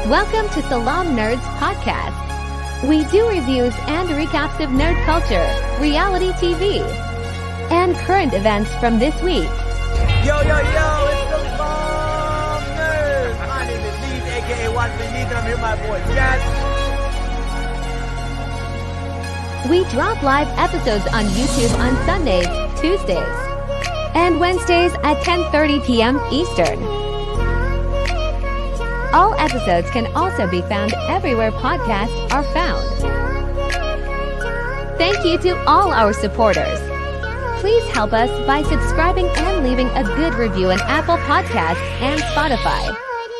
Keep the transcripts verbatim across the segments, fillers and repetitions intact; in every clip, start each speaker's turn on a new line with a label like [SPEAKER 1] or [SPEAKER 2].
[SPEAKER 1] Welcome to Salam Nerds Podcast. We do reviews and recaps of nerd culture, reality T V, and current events from this week.
[SPEAKER 2] Yo, yo, yo, it's Salam Nerds. My name is Neves, aka Watchman Neves, and I'm here with my boy Jazz.
[SPEAKER 1] We drop live episodes on YouTube on Sundays, Tuesdays, and Wednesdays at ten thirty p.m. Eastern. All episodes can also be found everywhere podcasts are found. Thank you to all our supporters. Please help us by subscribing and leaving a good review on Apple Podcasts and Spotify.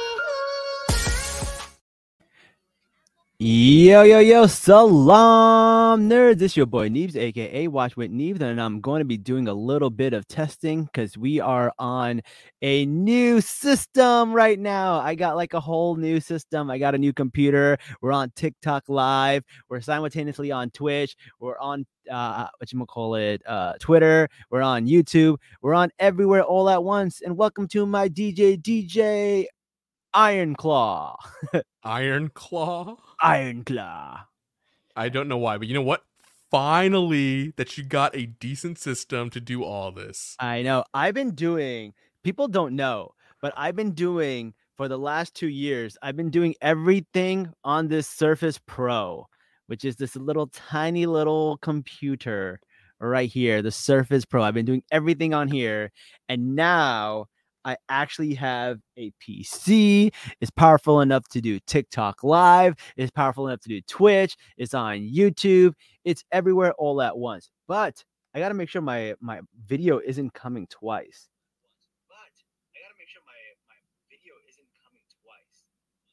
[SPEAKER 3] Yo, yo, yo, Salam Nerds. It's your boy Neves, aka Watch with Neves, and I'm going to be doing a little bit of testing because we are on a new system right now. I got like a whole new system. I got a new computer. We're on TikTok Live. We're simultaneously on Twitch. We're on uh, whatchamacallit, uh, Twitter. We're on YouTube. We're on everywhere all at once. And welcome to my D J, D J Iron Claw.
[SPEAKER 4] Iron Claw?
[SPEAKER 3] Iron Claw.
[SPEAKER 4] I don't know why, but you know what? Finally, that you got a decent system to do all this.
[SPEAKER 3] I know. I've been doing, people don't know, but I've been doing for the last two years, I've been doing everything on this Surface Pro, which is this little tiny little computer right here, the Surface Pro. I've been doing everything on here. And now I actually have a P C. It's powerful enough to do TikTok Live. It's powerful enough to do Twitch. It's on YouTube. It's everywhere all at once. But I got to make sure my, my video isn't coming twice. But I got to make sure my, my video isn't coming twice.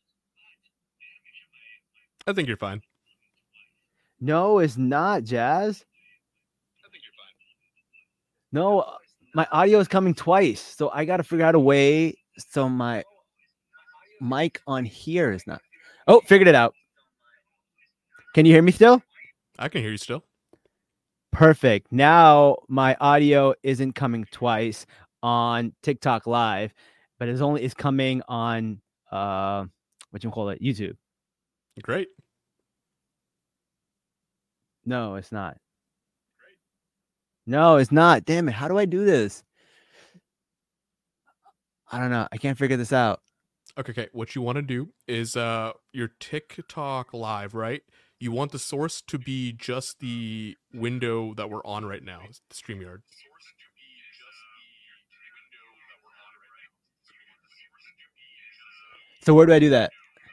[SPEAKER 4] I think you're fine.
[SPEAKER 3] No, it's not, Jazz.
[SPEAKER 4] I think you're fine.
[SPEAKER 3] No, my audio is coming twice, so I got to figure out a way so my mic on here is not. Oh, figured it out. Can you hear me still?
[SPEAKER 4] I can hear you still.
[SPEAKER 3] Perfect. Now my audio isn't coming twice on TikTok Live, but it's only it's coming on uh what you call it, YouTube.
[SPEAKER 4] Great.
[SPEAKER 3] No, it's not. No, it's not. Damn it. How do I do this? I don't know. I can't figure this out.
[SPEAKER 4] Okay, okay. What you want to do is uh your TikTok Live, right? You want the source to be just the window that we're on right now, the StreamYard.
[SPEAKER 3] So where do I do that?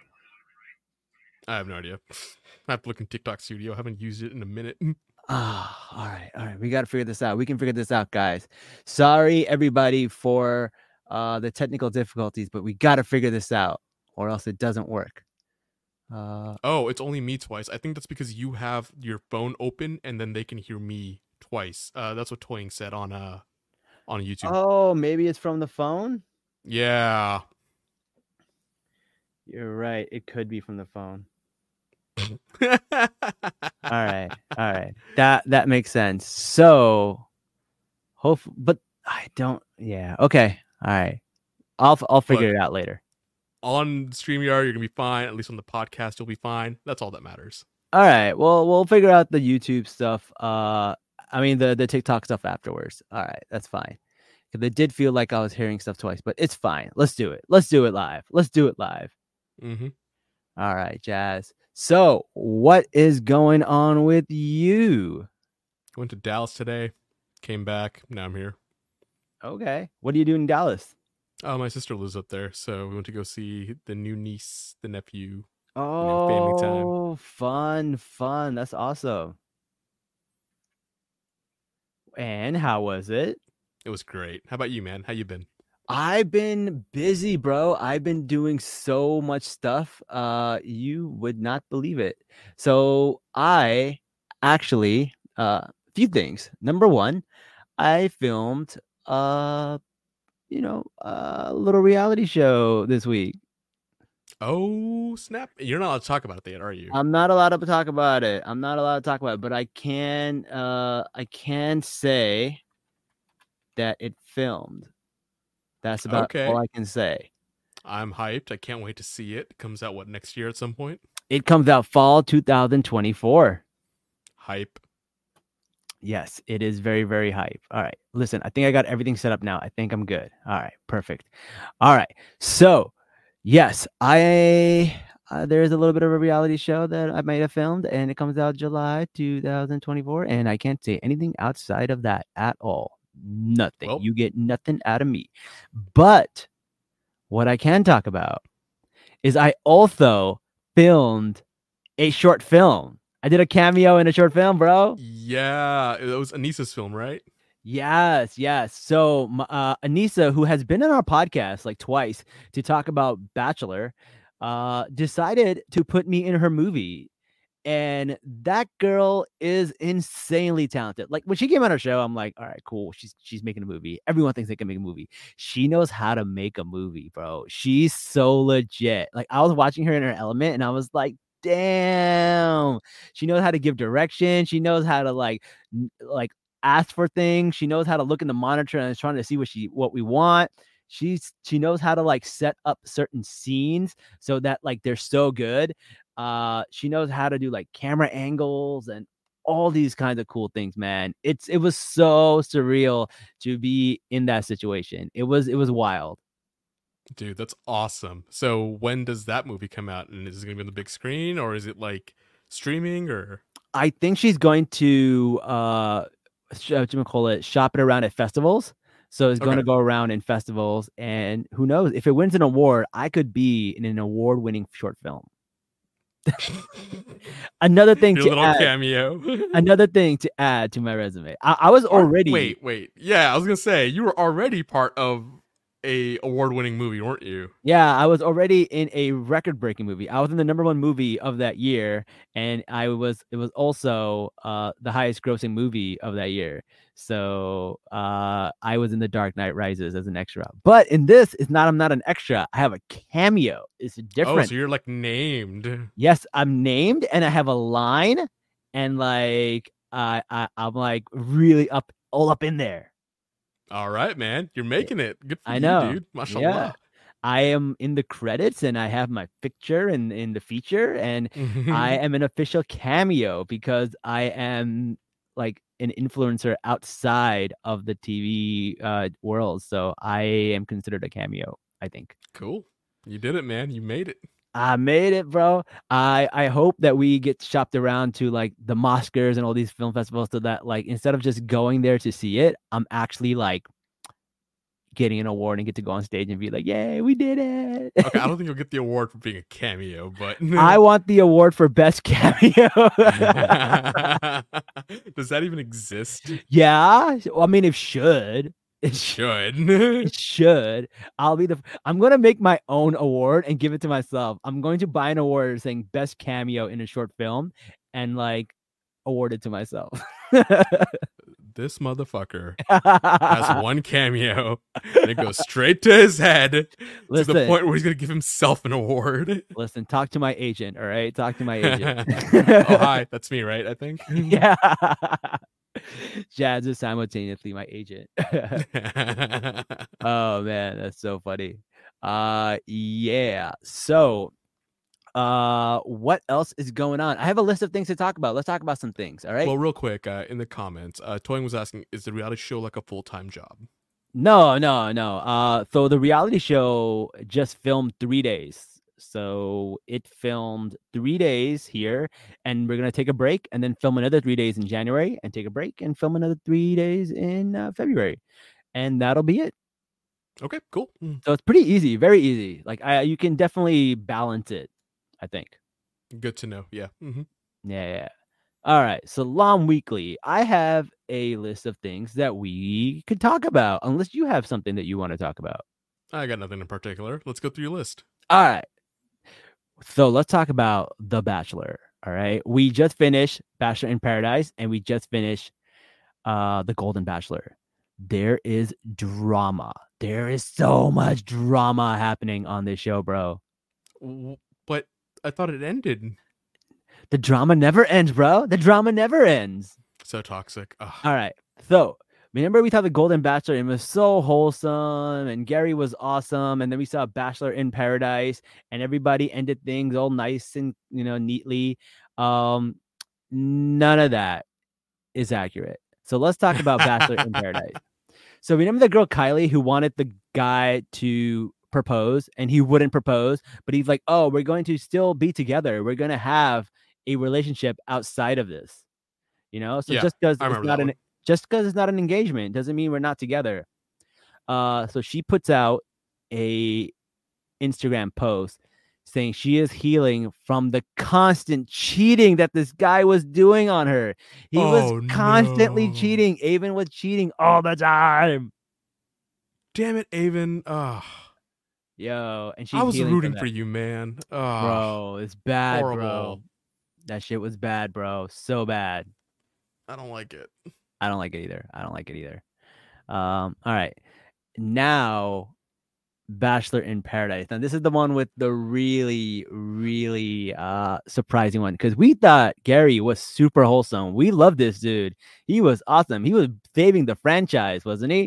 [SPEAKER 4] I have no idea. I have to look in TikTok Studio. I haven't used it in a minute.
[SPEAKER 3] Ah, oh, all right, all right. We got to figure this out. We can figure this out, guys. Sorry, everybody, for uh, the technical difficulties, but we got to figure this out, or else it doesn't work. Uh,
[SPEAKER 4] oh, it's only me twice. I think that's because you have your phone open, and then they can hear me twice. Uh, that's what Toying said on uh on YouTube.
[SPEAKER 3] Oh, maybe it's from the phone.
[SPEAKER 4] Yeah,
[SPEAKER 3] you're right. It could be from the phone. all right, all right. That that makes sense. So, hope, but I don't. Yeah. Okay. All right. I'll I'll figure
[SPEAKER 4] but
[SPEAKER 3] it out later.
[SPEAKER 4] On StreamYard, you're gonna be fine. At least on the podcast, you'll be fine. That's all that matters.
[SPEAKER 3] All right. Well, we'll figure out the YouTube stuff. Uh, I mean the the TikTok stuff afterwards. All right, that's fine. Because it did feel like I was hearing stuff twice, but it's fine. Let's do it. Let's do it live. Let's do it live.
[SPEAKER 4] Mm-hmm.
[SPEAKER 3] All right, Jazz. So, what is going on with you?
[SPEAKER 4] Went to Dallas today, came back, now I'm here.
[SPEAKER 3] Okay. What are you doing in Dallas?
[SPEAKER 4] Oh, my sister lives up there, so we went to go see the new niece, the nephew.
[SPEAKER 3] Oh,
[SPEAKER 4] you know, family time.
[SPEAKER 3] Fun, fun. That's awesome. And how was it?
[SPEAKER 4] It was great. How about you, man? How you been?
[SPEAKER 3] I've been busy, bro. I've been doing so much stuff. Uh, you would not believe it. So I actually, a uh, few things. Number one, I filmed, uh, you know, a little reality show this week.
[SPEAKER 4] Oh, snap. You're not allowed to talk about it yet, are you?
[SPEAKER 3] I'm not allowed to talk about it. I'm not allowed to talk about it, but I can, uh, I can say that it filmed. That's about
[SPEAKER 4] okay.
[SPEAKER 3] all I can say.
[SPEAKER 4] I'm hyped. I can't wait to see it. It comes out what next year at some point?
[SPEAKER 3] It comes out fall two thousand twenty-four.
[SPEAKER 4] Hype.
[SPEAKER 3] Yes, it is very, very hype. All right. Listen, I think I got everything set up now. I think I'm good. All right. Perfect. All right. So, yes, I uh, there's a little bit of a reality show that I might have filmed, and it comes out July two thousand twenty-four. And I can't say anything outside of that at all. Nothing.
[SPEAKER 4] Well-
[SPEAKER 3] You get nothing out of me. But what I can talk about is I also filmed a short film. I did a cameo in a short film, bro.
[SPEAKER 4] Yeah, it was Anissa's film, right?
[SPEAKER 3] Yes, yes. So m- uh, Anissa, who has been on our podcast like twice to talk about Bachelor, uh, decided to put me in her movie. And that girl is insanely talented. Like when she came on our show, I'm like, all right, cool. She's she's making a movie. Everyone thinks they can make a movie. She knows how to make a movie, bro. She's so legit. Like I was watching her in her element, and I was like, damn. She knows how to give direction. She knows how to like n- like ask for things. She knows how to look in the monitor and is trying to see what she what we want. She's she knows how to like set up certain scenes so that like they're so good. Uh, she knows how to do like camera angles and all these kinds of cool things, man. It's it was so surreal to be in that situation. It was it was wild.
[SPEAKER 4] Dude, that's awesome. So when does that movie come out? And is it going to be on the big screen, or is it like streaming, or?
[SPEAKER 3] I think she's going to uh sh- what you call it shop it around at festivals. So it's going to
[SPEAKER 4] Okay.
[SPEAKER 3] go around in festivals, and who knows if it wins an award, I could be in an award-winning short film. Another thing
[SPEAKER 4] Your
[SPEAKER 3] to
[SPEAKER 4] little
[SPEAKER 3] add,
[SPEAKER 4] cameo.
[SPEAKER 3] another thing to add to my resume. I, I was already
[SPEAKER 4] Wait, wait. Yeah, I was gonna say you were already part of a award-winning movie, weren't you?
[SPEAKER 3] Yeah, I was already in a record-breaking movie. I was in the number one movie of that year, and I was it was also uh the highest-grossing movie of that year. So uh I was in The Dark Knight Rises as an extra. But in this, it's not I'm not an extra. I have a cameo. It's
[SPEAKER 4] Oh,
[SPEAKER 3] different.
[SPEAKER 4] so you're like named.
[SPEAKER 3] Yes, I'm named, and I have a line, and like I I I'm like really up all up in there.
[SPEAKER 4] All right, man. You're making it. Good for
[SPEAKER 3] I
[SPEAKER 4] you,
[SPEAKER 3] know.
[SPEAKER 4] dude. Mashallah.
[SPEAKER 3] Yeah. I am in the credits, and I have my picture in, in the feature, and I am an official cameo because I am like an influencer outside of the T V uh, world. So I am considered a cameo, I think.
[SPEAKER 4] Cool. You did it, man. You made it.
[SPEAKER 3] I made it, bro. I I hope that we get shopped around to like the Oscars and all these film festivals so that like instead of just going there to see it, I'm actually like getting an award and get to go on stage and be like, yay, we did it.
[SPEAKER 4] Okay, I don't think you'll get the award for being a cameo, but
[SPEAKER 3] I want the award for best cameo.
[SPEAKER 4] does that even exist?
[SPEAKER 3] Yeah. Well, I mean, it should. It
[SPEAKER 4] Should.
[SPEAKER 3] It should. I'll be the. I'm gonna make my own award and give it to myself. I'm going to buy an award saying best cameo in a short film, and like award it to myself.
[SPEAKER 4] This motherfucker has one cameo, and it goes straight to his head to
[SPEAKER 3] Listen.
[SPEAKER 4] the point where he's gonna give himself an award.
[SPEAKER 3] Listen, talk to my agent. All right, talk to my agent.
[SPEAKER 4] Oh, hi, that's me, right? I think.
[SPEAKER 3] Yeah. Jazz is simultaneously my agent. Oh man, that's so funny. Uh yeah. So uh what else is going on? I have a list of things to talk about. Let's talk about some things, all right?
[SPEAKER 4] Well, real quick, uh, in the comments, uh, Toying was asking, "Is the reality show like a full time job?"
[SPEAKER 3] No, no, no. Uh so the reality show just filmed three days. So it filmed three days here, and we're gonna take a break and then film another three days in January and take a break and film another three days in uh, February. And that'll be it.
[SPEAKER 4] Okay, cool. Mm,
[SPEAKER 3] So it's pretty easy, very easy. Like I you can definitely balance it, I think.
[SPEAKER 4] Good to know. Yeah. hmm
[SPEAKER 3] Yeah, yeah. All right. So Long Weekly, I have a list of things that we could talk about, unless you have something that you want to talk about.
[SPEAKER 4] I got nothing in particular. Let's go through your list.
[SPEAKER 3] All right. So let's talk about The Bachelor. All right. We just finished Bachelor in Paradise, and we just finished uh The Golden Bachelor. There is drama. There is so much drama happening on this show, bro.
[SPEAKER 4] W- But I thought it ended.
[SPEAKER 3] The drama never ends, bro. The drama never ends.
[SPEAKER 4] So toxic. Ugh.
[SPEAKER 3] All right. So Remember we thought the Golden Bachelor and it was so wholesome and Gary was awesome. And then we saw Bachelor in Paradise and everybody ended things all nice and, you know, neatly. Um, none of that is accurate. So let's talk about Bachelor in Paradise. So remember the girl Kylie who wanted the guy to propose and he wouldn't propose, but he's like, oh, we're going to still be together. We're going to have a relationship outside of this, you know? So
[SPEAKER 4] Yeah,
[SPEAKER 3] just because
[SPEAKER 4] I
[SPEAKER 3] it's
[SPEAKER 4] remember
[SPEAKER 3] not
[SPEAKER 4] that
[SPEAKER 3] an
[SPEAKER 4] one.
[SPEAKER 3] just because it's not an engagement doesn't mean we're not together. Uh, so she puts out a Instagram post saying she is healing from the constant cheating that this guy was doing on her. He was
[SPEAKER 4] Oh,
[SPEAKER 3] constantly
[SPEAKER 4] no.
[SPEAKER 3] cheating. Avon was cheating all the time.
[SPEAKER 4] Damn it, Avon. Ugh.
[SPEAKER 3] Yo, and she's
[SPEAKER 4] I was
[SPEAKER 3] healing
[SPEAKER 4] rooting
[SPEAKER 3] from
[SPEAKER 4] for
[SPEAKER 3] that.
[SPEAKER 4] you, man. Ugh.
[SPEAKER 3] Bro, it's bad, bro.
[SPEAKER 4] Horrible.
[SPEAKER 3] That shit was bad, bro. So bad.
[SPEAKER 4] I don't like it.
[SPEAKER 3] I don't like it either. I don't like it either. Um, all right. Now, Bachelor in Paradise. Now, this is the one with the really, really uh surprising one because we thought Gary was super wholesome. We love this dude. He was awesome. He was saving the franchise, wasn't he?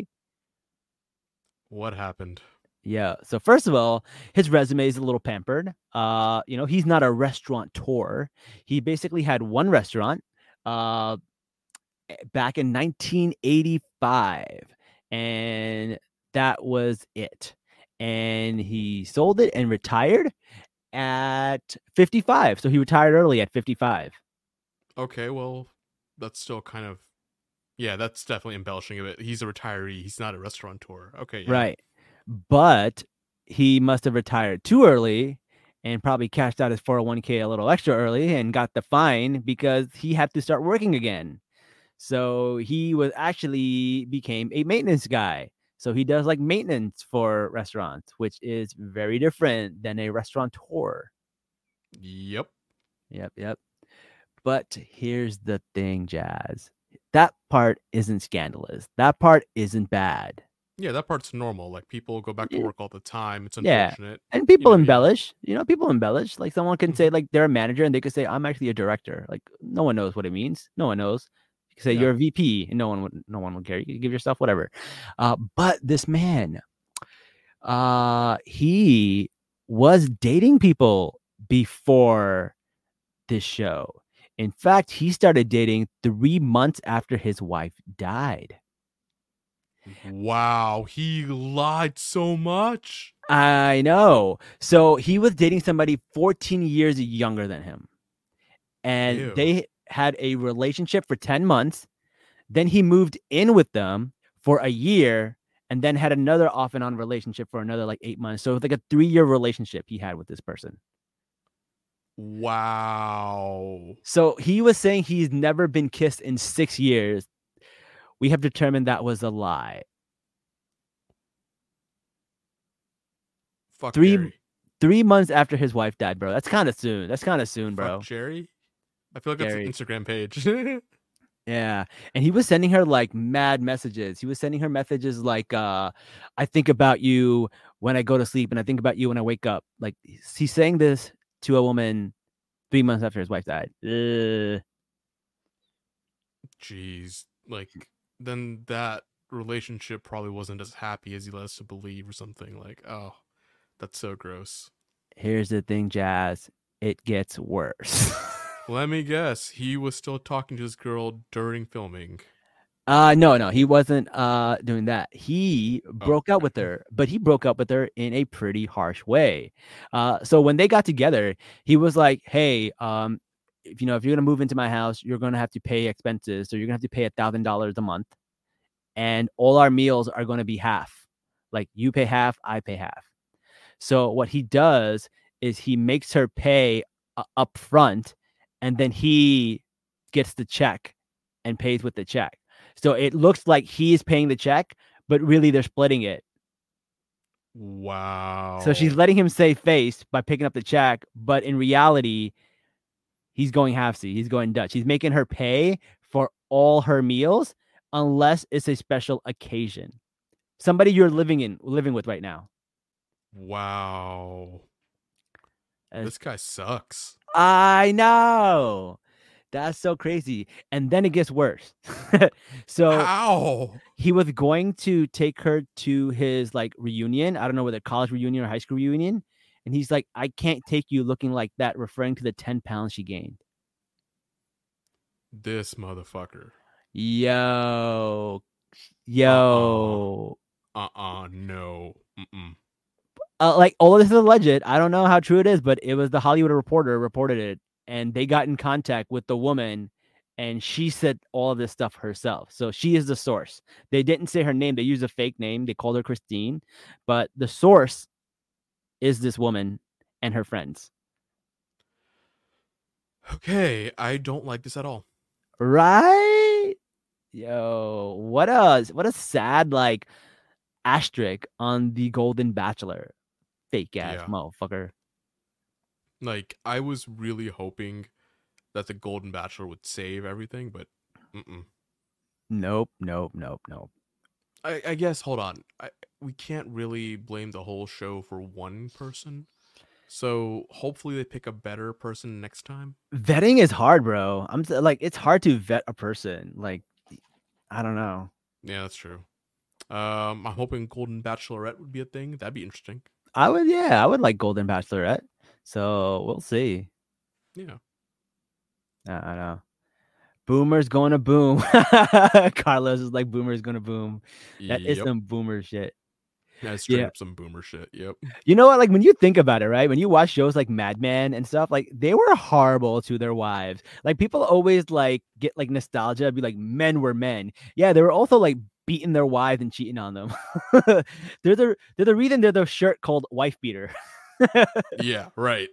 [SPEAKER 4] What happened?
[SPEAKER 3] Yeah. So first of all, his resume is a little pampered. Uh, you know, he's not a restaurateur. He basically had one restaurant uh back in nineteen eighty-five, and that was it. And he sold it and retired at fifty-five. So he retired early at fifty-five.
[SPEAKER 4] Okay, well, that's still kind of, yeah, that's definitely embellishing a bit. He's a retiree. He's not a restaurateur. Okay, yeah.
[SPEAKER 3] Right. But he must have retired too early and probably cashed out his four oh one k a little extra early and got the fine because he had to start working again. So he was actually became a maintenance guy. So he does like maintenance for restaurants, which is very different than a restaurateur.
[SPEAKER 4] Yep.
[SPEAKER 3] Yep, yep. But here's the thing, Jazz. That part isn't scandalous. That part isn't bad.
[SPEAKER 4] Yeah, that part's normal. Like, people go back to
[SPEAKER 3] Yeah.
[SPEAKER 4] work all the time. It's
[SPEAKER 3] Yeah.
[SPEAKER 4] unfortunate.
[SPEAKER 3] And people
[SPEAKER 4] know, yeah.
[SPEAKER 3] embellish. You know, people embellish. Like someone can
[SPEAKER 4] Mhm.
[SPEAKER 3] say like they're a manager and they could say, I'm actually a director. Like no one knows what it means. No one knows. You can say
[SPEAKER 4] Yeah.
[SPEAKER 3] you're a V P and no one would no one would care. You can give yourself whatever. Uh, but this man, uh, he was dating people before this show. In fact, he started dating three months after his wife died.
[SPEAKER 4] Wow, he lied so much.
[SPEAKER 3] I know. So he was dating somebody fourteen years younger than him. And
[SPEAKER 4] Ew.
[SPEAKER 3] they had a relationship for ten months. Then he moved in with them for a year and then had another off and on relationship for another like eight months. So it's like a three year relationship he had with this person.
[SPEAKER 4] Wow.
[SPEAKER 3] So he was saying he's never been kissed in six years. We have determined that was a lie.
[SPEAKER 4] Fuck
[SPEAKER 3] Three
[SPEAKER 4] Jerry.
[SPEAKER 3] three months after his wife died, bro. That's kind of soon. That's kind of soon, bro.
[SPEAKER 4] Fuck Jerry? I feel like
[SPEAKER 3] Jerry.
[SPEAKER 4] that's an Instagram page.
[SPEAKER 3] Yeah. And he was sending her like mad messages. He was sending her messages like, uh, I think about you when I go to sleep and I think about you when I wake up. Like he's saying this to a woman three months after his wife died. Ugh.
[SPEAKER 4] Jeez. Like, then that relationship probably wasn't as happy as he led us to believe or something. Like, oh, that's so gross.
[SPEAKER 3] Here's the thing, Jazz. It gets worse.
[SPEAKER 4] Let me guess. He was still talking to this girl during filming.
[SPEAKER 3] Uh no, no, he wasn't uh doing that. He broke up with her, but he broke up with her in a pretty harsh way. Uh so when they got together, he was like, "Hey, um if you know, if you're going to move into my house, you're going to have to pay expenses. So you're going to have to pay a thousand dollars a month. And all our meals are going to be half. Like you pay half, I pay half." So what he does is he makes her pay uh, up front, and then he gets the check and pays with the check. So it looks like he's paying the check, but really they're splitting it.
[SPEAKER 4] Wow.
[SPEAKER 3] So she's letting him save face by picking up the check, but in reality, he's going halfsy. He's going Dutch. He's making her pay for all her meals unless it's a special occasion. Somebody you're living in living with right now.
[SPEAKER 4] Wow.
[SPEAKER 3] As,
[SPEAKER 4] This guy sucks.
[SPEAKER 3] I know. That's so crazy. And then it gets worse. So
[SPEAKER 4] How?
[SPEAKER 3] he was going to take her to his like reunion. I don't know whether college reunion or high school reunion. And he's like, I can't take you looking like that, referring to the ten pounds she gained.
[SPEAKER 4] This motherfucker.
[SPEAKER 3] Yo. Yo.
[SPEAKER 4] Uh-uh. No. Mm-mm.
[SPEAKER 3] Uh, like all of this is alleged. I don't know how true it is, but it was the Hollywood Reporter reported it, and they got in contact with the woman, and she said all of this stuff herself. So she is the source. They didn't say her name. They used a fake name. They called her Christine, but the source is this woman and her friends.
[SPEAKER 4] Okay, I don't like this at all.
[SPEAKER 3] Right? Yo, what a what a sad like asterisk on the Golden Bachelor. Fake ass
[SPEAKER 4] Yeah.
[SPEAKER 3] motherfucker.
[SPEAKER 4] Like, I was really hoping that the Golden Bachelor would save everything, but mm-mm.
[SPEAKER 3] Nope, nope, nope, nope.
[SPEAKER 4] I, I guess, hold on. I, we can't really blame the whole show for one person. So hopefully they pick a better person next time.
[SPEAKER 3] Vetting is hard, bro. I'm s- like, it's hard to vet a person. Like, I don't know.
[SPEAKER 4] Yeah, that's true. Um, I'm hoping Golden Bachelorette would be a thing. That'd be interesting.
[SPEAKER 3] I would, yeah, I would like Golden Bachelorette. So we'll see.
[SPEAKER 4] Yeah.
[SPEAKER 3] I I know. Boomer's going to boom. Carlos is like, Boomer's going to boom. That is
[SPEAKER 4] Yep.
[SPEAKER 3] some boomer shit.
[SPEAKER 4] That's straight
[SPEAKER 3] Yeah.
[SPEAKER 4] up some boomer shit. Yep.
[SPEAKER 3] You know what? Like when you think about it, right? When you watch shows like Mad Men and stuff, like they were horrible to their wives. Like people always like get like nostalgia, be like, men were men. Yeah, they were also like beating their wives and cheating on them. they're the they're the reason they're the shirt called wife beater.
[SPEAKER 4] Yeah, right.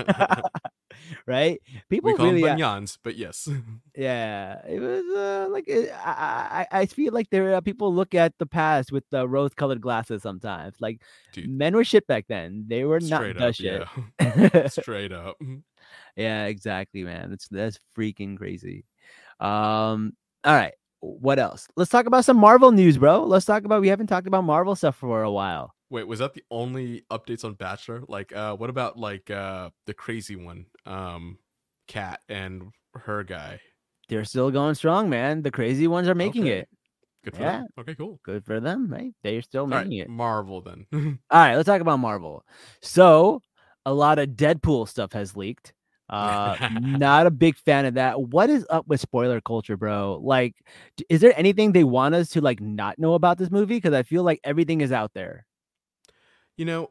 [SPEAKER 3] Right? People
[SPEAKER 4] we call
[SPEAKER 3] really,
[SPEAKER 4] them
[SPEAKER 3] uh,
[SPEAKER 4] banyans, but yes.
[SPEAKER 3] yeah, it was uh, like it, I, I I feel like there are people look at the past with the rose-colored glasses sometimes. Like
[SPEAKER 4] Dude,
[SPEAKER 3] men were shit back then. They were not
[SPEAKER 4] straight
[SPEAKER 3] the
[SPEAKER 4] up,
[SPEAKER 3] shit.
[SPEAKER 4] yeah. Straight up.
[SPEAKER 3] Yeah, exactly, man. That's that's freaking crazy. Um, all right. What else? Let's talk about some Marvel news, bro. Let's talk about we haven't talked about Marvel stuff for a while.
[SPEAKER 4] Wait, was that the only updates on Bachelor? Like, uh, what about like uh the crazy one, um, Kat and her guy?
[SPEAKER 3] They're still going strong, man. The crazy ones are making
[SPEAKER 4] Okay.
[SPEAKER 3] it.
[SPEAKER 4] Good for
[SPEAKER 3] Yeah.
[SPEAKER 4] them. Okay, cool.
[SPEAKER 3] Good for them, right? They're still
[SPEAKER 4] All
[SPEAKER 3] making
[SPEAKER 4] right,
[SPEAKER 3] it.
[SPEAKER 4] Marvel then.
[SPEAKER 3] All right, let's talk about Marvel. So, a lot of Deadpool stuff has leaked. Uh, not a big fan of that. What is up with spoiler culture, bro? Like, d- is there anything they want us to like not know about this movie? Because I feel like everything is out there.
[SPEAKER 4] You know,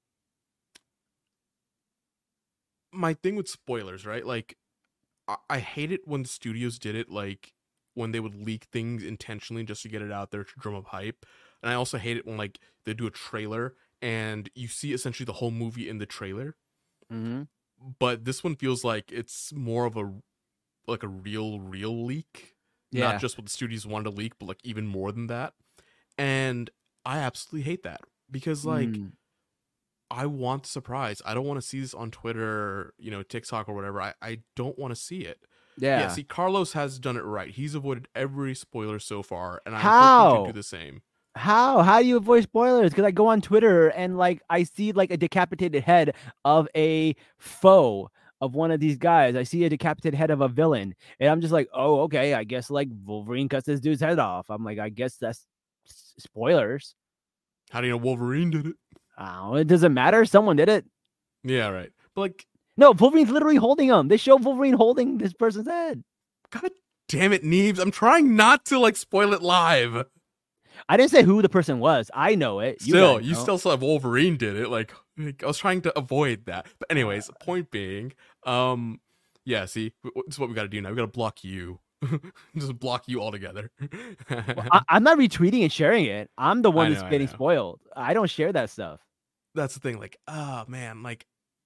[SPEAKER 4] my thing with spoilers, right? Like, I, I hate it when the studios did it, like when they would leak things intentionally just to get it out there to drum up hype. And I also hate it when like they do a trailer and you see essentially the whole movie in the trailer.
[SPEAKER 3] Mm-hmm.
[SPEAKER 4] But this one feels like it's more of a like a real, real leak.
[SPEAKER 3] Yeah.
[SPEAKER 4] Not just what the studios wanted to leak, but like even more than that. And I absolutely hate that because like
[SPEAKER 3] Mm.
[SPEAKER 4] I want the surprise. I don't want to see this on Twitter, you know, TikTok or whatever. I, I don't want to see it.
[SPEAKER 3] Yeah.
[SPEAKER 4] Yeah, see, Carlos has done it right. He's avoided every spoiler so far, and I hope he
[SPEAKER 3] How?
[SPEAKER 4] can do the same.
[SPEAKER 3] How? How do you avoid spoilers? Because I go on Twitter and like I see like a decapitated head of a foe of one of these guys. I see a decapitated head of a villain, and I'm just like, oh, okay. I guess like Wolverine cuts this dude's head off. I'm like, I guess that's s- spoilers.
[SPEAKER 4] How do you know Wolverine did it?
[SPEAKER 3] Oh, it doesn't matter. Someone did it.
[SPEAKER 4] Yeah, right. But like,
[SPEAKER 3] No, Wolverine's literally holding him. They show Wolverine holding this person's head.
[SPEAKER 4] god damn it, Neebs. I'm trying not to like spoil it live.
[SPEAKER 3] I didn't say who the person was. I know it. You
[SPEAKER 4] Still,
[SPEAKER 3] guys
[SPEAKER 4] you
[SPEAKER 3] know.
[SPEAKER 4] still saw Wolverine did it. Like, like, I was trying to avoid that. But anyways, point being, um, yeah. See, w- this is what we got to do now. We got to block you. Just block you altogether.
[SPEAKER 3] Well, I, I'm not retweeting and sharing it. I'm the one
[SPEAKER 4] I
[SPEAKER 3] that's
[SPEAKER 4] know, I
[SPEAKER 3] getting
[SPEAKER 4] know.
[SPEAKER 3] spoiled. I don't share that stuff.
[SPEAKER 4] That's the thing. Like, oh man, like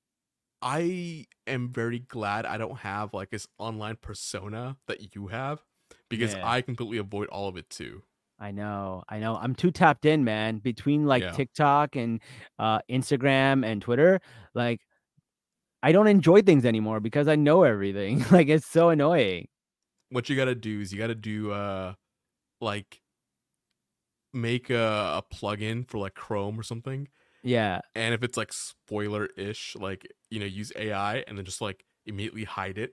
[SPEAKER 4] I am very glad I don't have like this online persona that you have because
[SPEAKER 3] Yeah.
[SPEAKER 4] I completely avoid all of it too.
[SPEAKER 3] I know, I know. I'm too tapped in, man. Between like
[SPEAKER 4] Yeah.
[SPEAKER 3] TikTok and uh, Instagram and Twitter, like I don't enjoy things anymore because I know everything. Like it's so annoying.
[SPEAKER 4] What you got to do is you got to do uh like make a, a plugin for like Chrome or something.
[SPEAKER 3] Yeah,
[SPEAKER 4] And if it's like spoiler ish, like, you know, use A I and then just like immediately hide it.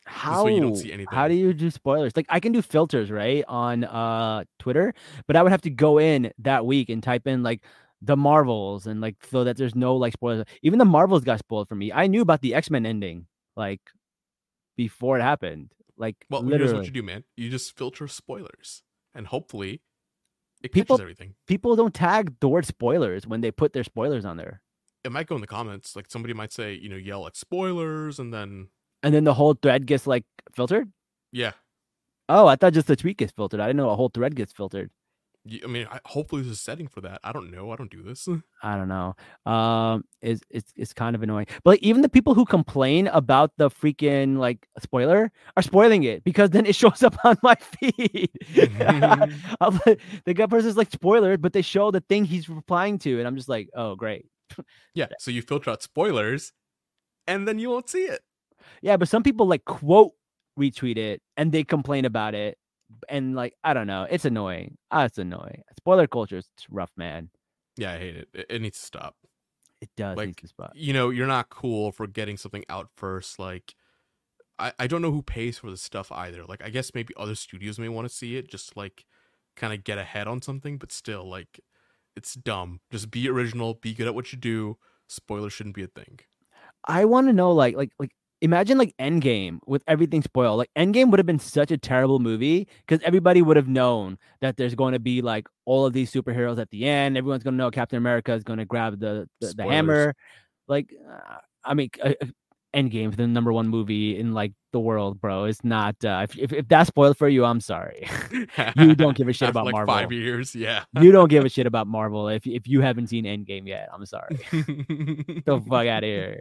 [SPEAKER 4] This way you don't
[SPEAKER 3] How
[SPEAKER 4] see anything.
[SPEAKER 3] how do you do spoilers? Like I can do filters, right, on uh Twitter, but I would have to go in that week and type in like the Marvels and like so that there's no like spoilers. Even the Marvels got spoiled for me. I knew about the X-Men ending like before it happened. Like
[SPEAKER 4] Well, here's what
[SPEAKER 3] literally.
[SPEAKER 4] you do, man. You just filter spoilers, and hopefully, it
[SPEAKER 3] People
[SPEAKER 4] catches everything.
[SPEAKER 3] people don't tag the word spoilers when they put their spoilers on there.
[SPEAKER 4] It might go in the comments. Like somebody might say, you know, yell like spoilers, and then
[SPEAKER 3] And then the whole thread gets like filtered.
[SPEAKER 4] yeah.
[SPEAKER 3] Oh, I thought just the tweet gets filtered. I didn't know a whole thread gets filtered.
[SPEAKER 4] I mean, I, hopefully there's a setting for that. I don't know. I don't do this.
[SPEAKER 3] I don't know. Um, it's it's it's kind of annoying. But like, even the people who complain about the freaking like spoiler are spoiling it because then it shows up on my feed. I'm like, the guy person's like spoiler, but they show the thing he's replying to, and I'm just like, oh great.
[SPEAKER 4] Yeah. So you filter out spoilers, and then you won't see it.
[SPEAKER 3] Yeah, but some people like quote retweet it and they complain about it. And like, I don't know. It's annoying. Ah, it's annoying. Spoiler culture is rough, man.
[SPEAKER 4] Yeah, I hate it. It, it needs to stop.
[SPEAKER 3] It does
[SPEAKER 4] Like,
[SPEAKER 3] need to stop.
[SPEAKER 4] you know, you're not cool for getting something out first. Like, I, I don't know who pays for this stuff either. Like, I guess maybe other studios may want to see it, just like kind of get ahead on something, but still, like, it's dumb. Just be original, be good at what you do. Spoilers shouldn't be a thing.
[SPEAKER 3] I want to know, like, like, like, imagine like Endgame with everything spoiled. Like Endgame would have been such a terrible movie because everybody would have known that there's going to be like all of these superheroes at the end. Everyone's going to know Captain America is going to grab the the, the hammer. Like, uh, I mean, uh, Endgame's the number one movie in like the world, bro. It's not. Uh, if, if if that's spoiled for you, I'm sorry. You don't give a shit
[SPEAKER 4] After
[SPEAKER 3] about
[SPEAKER 4] like
[SPEAKER 3] Marvel.
[SPEAKER 4] Five years, yeah.
[SPEAKER 3] You don't give a shit about Marvel if if you haven't seen Endgame yet. I'm sorry. Get the fuck out of here.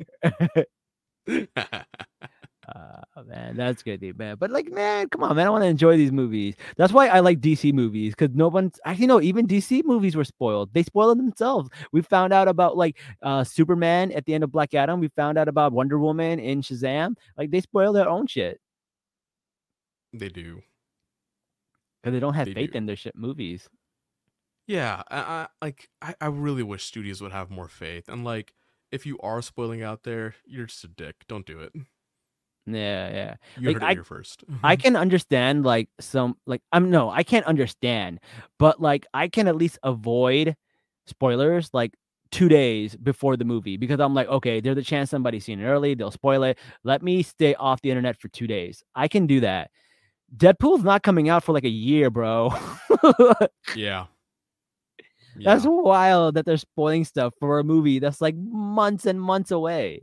[SPEAKER 3] Uh, man, that's good, dude, man. But like, man, come on, man. I want to enjoy these movies. That's why I like D C movies because no one's actually no. Even D C movies were spoiled. They spoiled themselves. We found out about like uh Superman at the end of Black Adam. We found out about Wonder Woman in Shazam. Like they spoil their own shit
[SPEAKER 4] They do.
[SPEAKER 3] because they don't have
[SPEAKER 4] They
[SPEAKER 3] faith
[SPEAKER 4] do.
[SPEAKER 3] in their shit movies.
[SPEAKER 4] Yeah, I, I like. I, I really wish studios would have more faith. And like, if you are spoiling out there, you're just a dick. Don't do it.
[SPEAKER 3] Yeah, yeah.
[SPEAKER 4] You
[SPEAKER 3] Like,
[SPEAKER 4] heard it
[SPEAKER 3] I-
[SPEAKER 4] here first.
[SPEAKER 3] I can understand like some like I'm no, I can't understand, but like I can at least avoid spoilers like two days before the movie because I'm like, okay, there's a chance somebody's seen it early, they'll spoil it. Let me stay off the internet for two days. I can do that. Deadpool's not coming out for like a year, bro.
[SPEAKER 4] Yeah.
[SPEAKER 3] That's
[SPEAKER 4] Yeah.
[SPEAKER 3] wild that they're spoiling stuff for a movie that's like months and months away.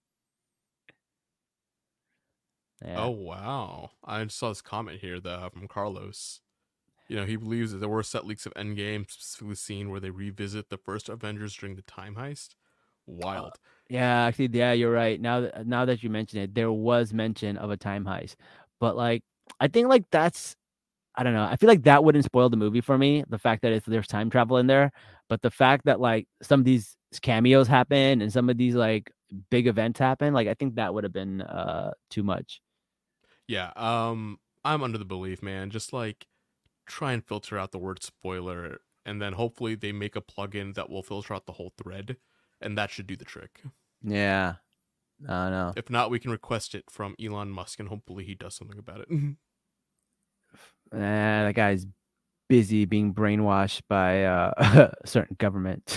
[SPEAKER 3] Yeah.
[SPEAKER 4] Oh wow! I just saw this comment here though from Carlos. You know, he believes that there were set leaks of Endgame, specifically scene where they revisit the first Avengers during the time heist. Wild.
[SPEAKER 3] Yeah, actually, yeah, you're right. Now that now that you mention it, there was mention of a time heist, but like, I think like that's, I don't know. I feel like that wouldn't spoil the movie for me. The fact that it's there's time travel in there, but the fact that like some of these cameos happen and some of these like big events happen, like I think that would have been uh too much.
[SPEAKER 4] Yeah. Um, I'm under the belief, man. Just like try and filter out the word spoiler, and then hopefully they make a plugin that will filter out the whole thread, and that should do the trick.
[SPEAKER 3] Yeah, I don't know.
[SPEAKER 4] If not, we can request it from Elon Musk, and hopefully he does something about it.
[SPEAKER 3] Eh, that guy's busy being brainwashed by uh, a certain government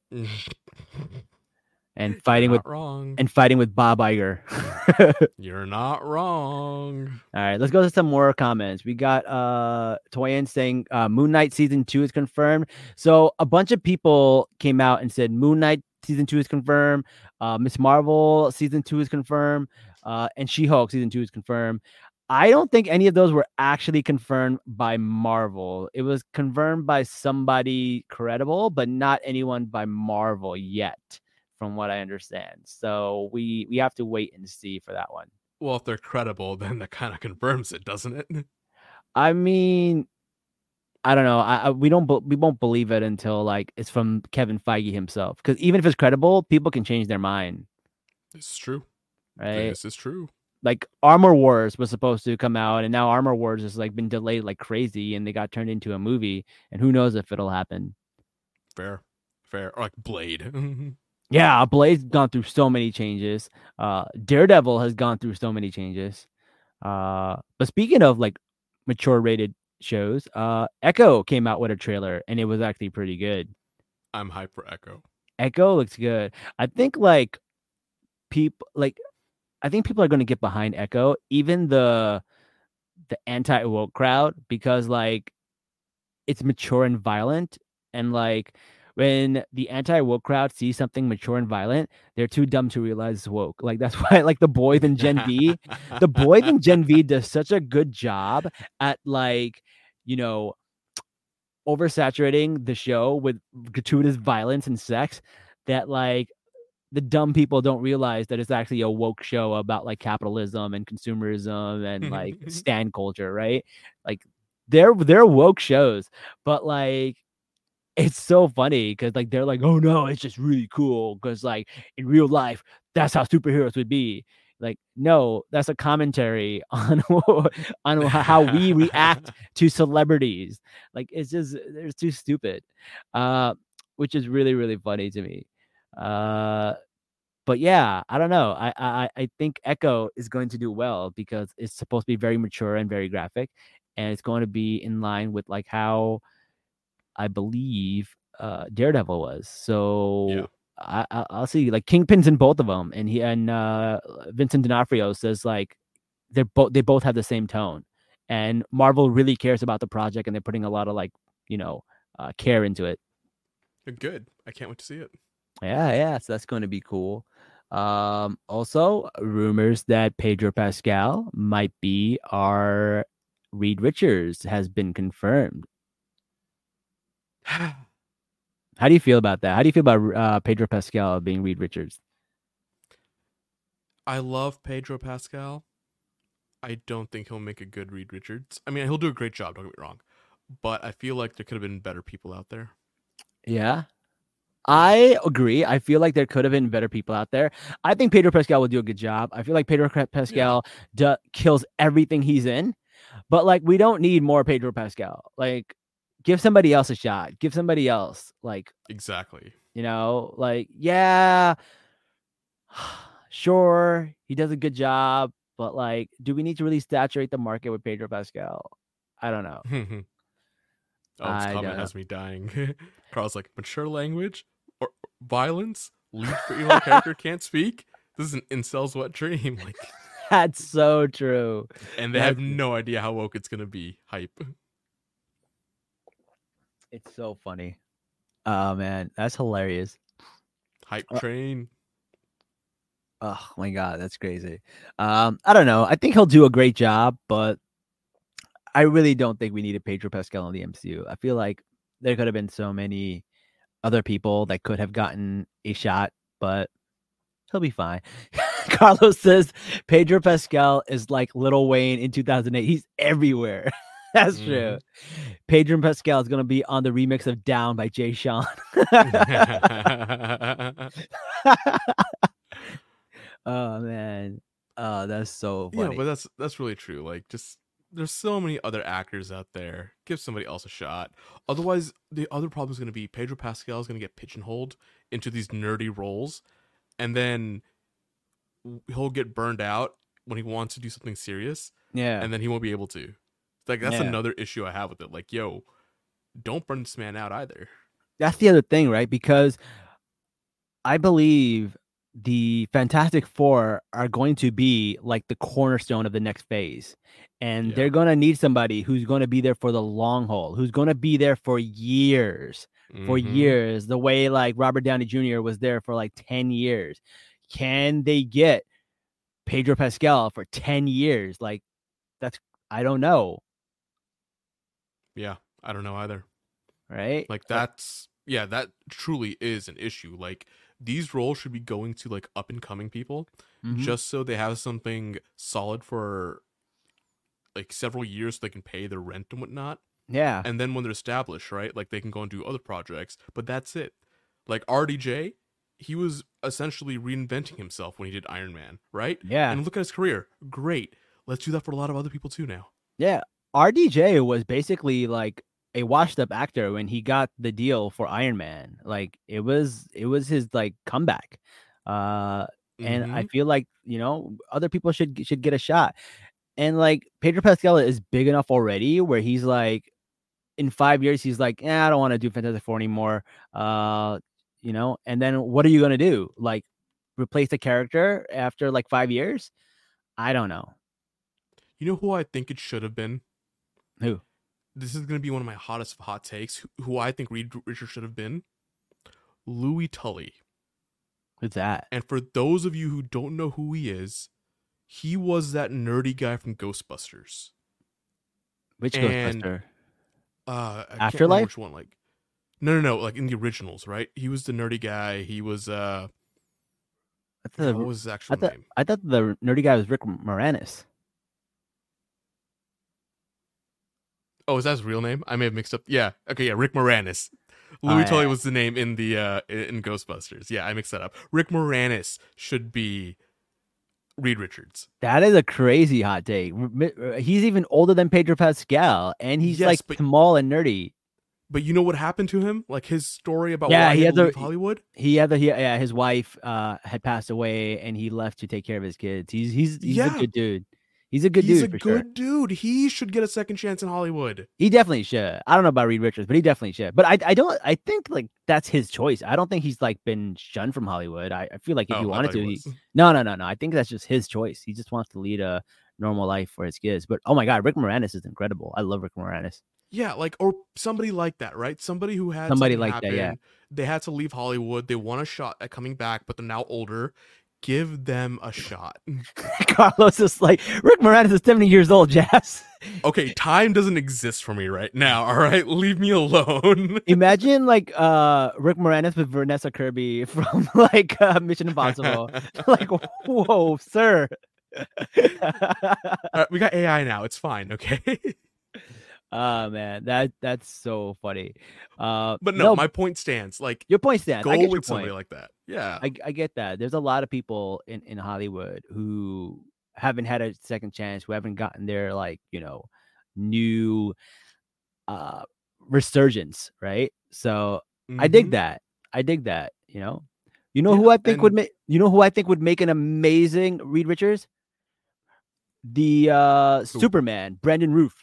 [SPEAKER 3] and fighting
[SPEAKER 4] You're
[SPEAKER 3] with
[SPEAKER 4] not wrong.
[SPEAKER 3] and fighting with Bob Iger.
[SPEAKER 4] You're not wrong.
[SPEAKER 3] All right, let's go to some more comments. We got uh Toyin saying uh, Moon Knight season two is confirmed. So a bunch of people came out and said Moon Knight season two is confirmed. Uh, Miss Marvel season two is confirmed. Uh, and She-Hulk season two is confirmed. I don't think any of those were actually confirmed by Marvel. It was confirmed by somebody credible, but not anyone by Marvel yet, from what I understand. So we we have to wait and see for that one.
[SPEAKER 4] Well, if they're credible, then that kind of confirms it, doesn't it?
[SPEAKER 3] I mean, I don't know. I, I we don't be- we won't believe it until like it's from Kevin Feige himself. Because even if it's credible, people can change their mind,
[SPEAKER 4] This is true.
[SPEAKER 3] right?
[SPEAKER 4] This is true.
[SPEAKER 3] Like Armor Wars was supposed to come out, and now Armor Wars has like been delayed like crazy, and they got turned into a movie. And who knows if it'll happen?
[SPEAKER 4] Fair. Fair. Or like Blade.
[SPEAKER 3] Yeah, Blade's gone through so many changes. Uh, Daredevil has gone through so many changes. Uh, but speaking of like mature rated shows, uh, Echo came out with a trailer and it was actually pretty good.
[SPEAKER 4] I'm hyped for Echo.
[SPEAKER 3] Echo looks good. I think like people like I think people are going to get behind Echo, even the the anti woke crowd, because like it's mature and violent, and like when the anti woke crowd sees something mature and violent, they're too dumb to realize it's woke. Like that's why like the boys in Gen V, the boys in Gen V does such a good job at like, you know, oversaturating the show with gratuitous violence and sex that like the dumb people don't realize that it's actually a woke show about like capitalism and consumerism and like stan culture, right? Like they're they're woke shows, but like it's so funny because like they're like, oh no, it's just really cool because like in real life, that's how superheroes would be. Like, no, that's a commentary on on how we react to celebrities. Like, it's just they're too stupid, uh, which is really really funny to me. Uh, but yeah, I don't know. I, I I think Echo is going to do well because it's supposed to be very mature and very graphic, and it's going to be in line with like how I believe uh, Daredevil was. So
[SPEAKER 4] Yeah.
[SPEAKER 3] I, I I'll see like Kingpin's in both of them, and he and uh, Vincent D'Onofrio says like they're both they both have the same tone, and Marvel really cares about the project, and they're putting a lot of like you know uh, care into it.
[SPEAKER 4] Good. I can't wait to see it.
[SPEAKER 3] Yeah, yeah. So that's going to be cool. Um, also, rumors that Pedro Pascal might be our Reed Richards has been confirmed. How do you feel about that? How do you feel about uh, Pedro Pascal being Reed Richards?
[SPEAKER 4] I love Pedro Pascal. I don't think he'll make a good Reed Richards. I mean, he'll do a great job, don't get me wrong. But I feel like there could have been better people out there.
[SPEAKER 3] Yeah. I agree. I feel like there could have been better people out there. I think Pedro Pascal will do a good job. I feel like Pedro Pascal yeah. d- kills everything he's in. But like we don't need more Pedro Pascal. Like give somebody else a shot. Give somebody else like
[SPEAKER 4] exactly.
[SPEAKER 3] You know, like yeah, sure, he does a good job, but like, do we need to really saturate the market with Pedro Pascal? I don't know.
[SPEAKER 4] oh, this
[SPEAKER 3] I
[SPEAKER 4] comment
[SPEAKER 3] don't
[SPEAKER 4] has me dying. Carl's like, mature language or violence? Lead female character can't speak? This is an incel's wet dream. Like
[SPEAKER 3] that's so true.
[SPEAKER 4] And they
[SPEAKER 3] that's...
[SPEAKER 4] have no idea how woke it's gonna be. Hype.
[SPEAKER 3] It's so funny. Oh man, that's hilarious.
[SPEAKER 4] Hype train.
[SPEAKER 3] Uh, oh my god, that's crazy. Um, I don't know. I think he'll do a great job, but I really don't think we needed Pedro Pascal in the M C U. I feel like there could have been so many other people that could have gotten a shot, but he'll be fine. Carlos says Pedro Pascal is like Lil Wayne in two thousand eight. He's everywhere. That's true. Mm. Pedro Pascal is going to be on the remix of Down by Jay Sean. Oh, man. Oh, that's so funny.
[SPEAKER 4] Yeah, but that's that's really true. Like, just there's so many other actors out there. Give somebody else a shot. Otherwise, the other problem is going to be Pedro Pascal is going to get pigeonholed into these nerdy roles, and then he'll get burned out when he wants to do something serious.
[SPEAKER 3] Yeah.
[SPEAKER 4] And then he won't be able to. Like, that's
[SPEAKER 3] yeah.
[SPEAKER 4] another issue I have with it. Like, yo, don't burn this man out either.
[SPEAKER 3] That's the other thing, right? Because I believe the Fantastic Four are going to be like the cornerstone of the next phase. And yeah. they're going to need somebody who's going to be there for the long haul, who's going to be there for years, mm-hmm. for years, the way like Robert Downey Junior was there for like ten years. Can they get Pedro Pascal for ten years? Like, that's, I don't know.
[SPEAKER 4] Yeah, I don't know either.
[SPEAKER 3] Right?
[SPEAKER 4] Like, that's, yeah, that truly is an issue. Like, these roles should be going to like up and coming people, mm-hmm. just so they have something solid for like several years so they can pay their rent and whatnot.
[SPEAKER 3] Yeah.
[SPEAKER 4] And then when they're established, right, like they can go and do other projects, but that's it. Like R D J, he was essentially reinventing himself when he did Iron Man, right?
[SPEAKER 3] Yeah.
[SPEAKER 4] And look at his career. Great. Let's do that for a lot of other people too now.
[SPEAKER 3] Yeah. R D J was basically like a washed up actor when he got the deal for Iron Man. Like it was, it was his like comeback. Uh, and mm-hmm. I feel like, you know, other people should, should get a shot. And like Pedro Pascal is big enough already where he's like, in five years, he's like, eh, I don't want to do Fantastic Four anymore. Uh, you know, and then what are you gonna do? Like replace the character after like five years? I don't know.
[SPEAKER 4] You know who I think it should have been?
[SPEAKER 3] Who?
[SPEAKER 4] This is gonna be one of my hottest hot takes. Who, who I think Reed Richards should have been? Louis Tully.
[SPEAKER 3] Who's that?
[SPEAKER 4] And for those of you who don't know who he is, he was that nerdy guy from Ghostbusters.
[SPEAKER 3] Which
[SPEAKER 4] And-
[SPEAKER 3] Ghostbuster?
[SPEAKER 4] Uh, I can't
[SPEAKER 3] Afterlife?
[SPEAKER 4] remember which one? Like, no, no, no. Like in the originals, right? He was the nerdy guy. He was uh,
[SPEAKER 3] I thought,
[SPEAKER 4] what
[SPEAKER 3] the,
[SPEAKER 4] was his
[SPEAKER 3] I,
[SPEAKER 4] actual
[SPEAKER 3] thought,
[SPEAKER 4] name?
[SPEAKER 3] I thought the nerdy guy was Rick Moranis.
[SPEAKER 4] Oh, is that his real name? I may have mixed up. Yeah. Okay. Yeah. Rick Moranis. Louis
[SPEAKER 3] Oh,
[SPEAKER 4] Tully
[SPEAKER 3] yeah.
[SPEAKER 4] was the name in the uh in Ghostbusters. Yeah, I mixed that up. Rick Moranis should be Reed Richards.
[SPEAKER 3] That is a crazy hot take. He's even older than Pedro Pascal, and he's
[SPEAKER 4] Yes,
[SPEAKER 3] like
[SPEAKER 4] but-
[SPEAKER 3] small and nerdy.
[SPEAKER 4] But you know what happened to him? Like his story about
[SPEAKER 3] Yeah,
[SPEAKER 4] why
[SPEAKER 3] he
[SPEAKER 4] he
[SPEAKER 3] had
[SPEAKER 4] had to
[SPEAKER 3] the-
[SPEAKER 4] leave Hollywood.
[SPEAKER 3] He had the he, yeah, his wife uh had passed away, and he left to take care of his kids. He's he's he's
[SPEAKER 4] Yeah.
[SPEAKER 3] a good dude. He's a good
[SPEAKER 4] He's
[SPEAKER 3] dude
[SPEAKER 4] a
[SPEAKER 3] for sure.
[SPEAKER 4] good dude. He should get a second chance in Hollywood.
[SPEAKER 3] He definitely should. I don't know about Reed Richards, but he definitely should. But I I don't I think like that's his choice. I don't think he's like been shunned from Hollywood. I, I feel like if
[SPEAKER 4] Oh,
[SPEAKER 3] he
[SPEAKER 4] I
[SPEAKER 3] wanted
[SPEAKER 4] thought
[SPEAKER 3] to,
[SPEAKER 4] he
[SPEAKER 3] he,
[SPEAKER 4] was.
[SPEAKER 3] no no no no. I think that's just his choice. He just wants to lead a normal life for his kids. But oh my god, Rick Moranis is incredible. I love Rick Moranis.
[SPEAKER 4] Yeah, like or somebody like that, right? Somebody who had
[SPEAKER 3] Somebody
[SPEAKER 4] something
[SPEAKER 3] like that, yeah.
[SPEAKER 4] happen, They had to leave Hollywood. They want a shot at coming back, but they're now older. Give them a shot.
[SPEAKER 3] Carlos is like, Rick Moranis is seventy years old, Jazz.
[SPEAKER 4] Okay, time doesn't exist for me right now. All right, leave me alone.
[SPEAKER 3] Imagine like uh Rick Moranis with Vanessa Kirby from like uh, Mission Impossible. Like, whoa, sir.
[SPEAKER 4] Uh, we got A I now. It's fine. Okay.
[SPEAKER 3] Oh man, that that's so funny. Uh,
[SPEAKER 4] But no, my point stands. Like,
[SPEAKER 3] your point stands.
[SPEAKER 4] go
[SPEAKER 3] I get your
[SPEAKER 4] with somebody
[SPEAKER 3] point.
[SPEAKER 4] like that. Yeah.
[SPEAKER 3] I, I get that. There's a lot of people in, in Hollywood who haven't had a second chance, who haven't gotten their like, you know, new uh resurgence, right? So I dig
[SPEAKER 4] Mhm.
[SPEAKER 3] that. I dig that, you know. You know
[SPEAKER 4] Yeah,
[SPEAKER 3] who I think would
[SPEAKER 4] and-
[SPEAKER 3] make you know who I think would make an amazing Reed Richards? The uh Superman, Brandon Roof.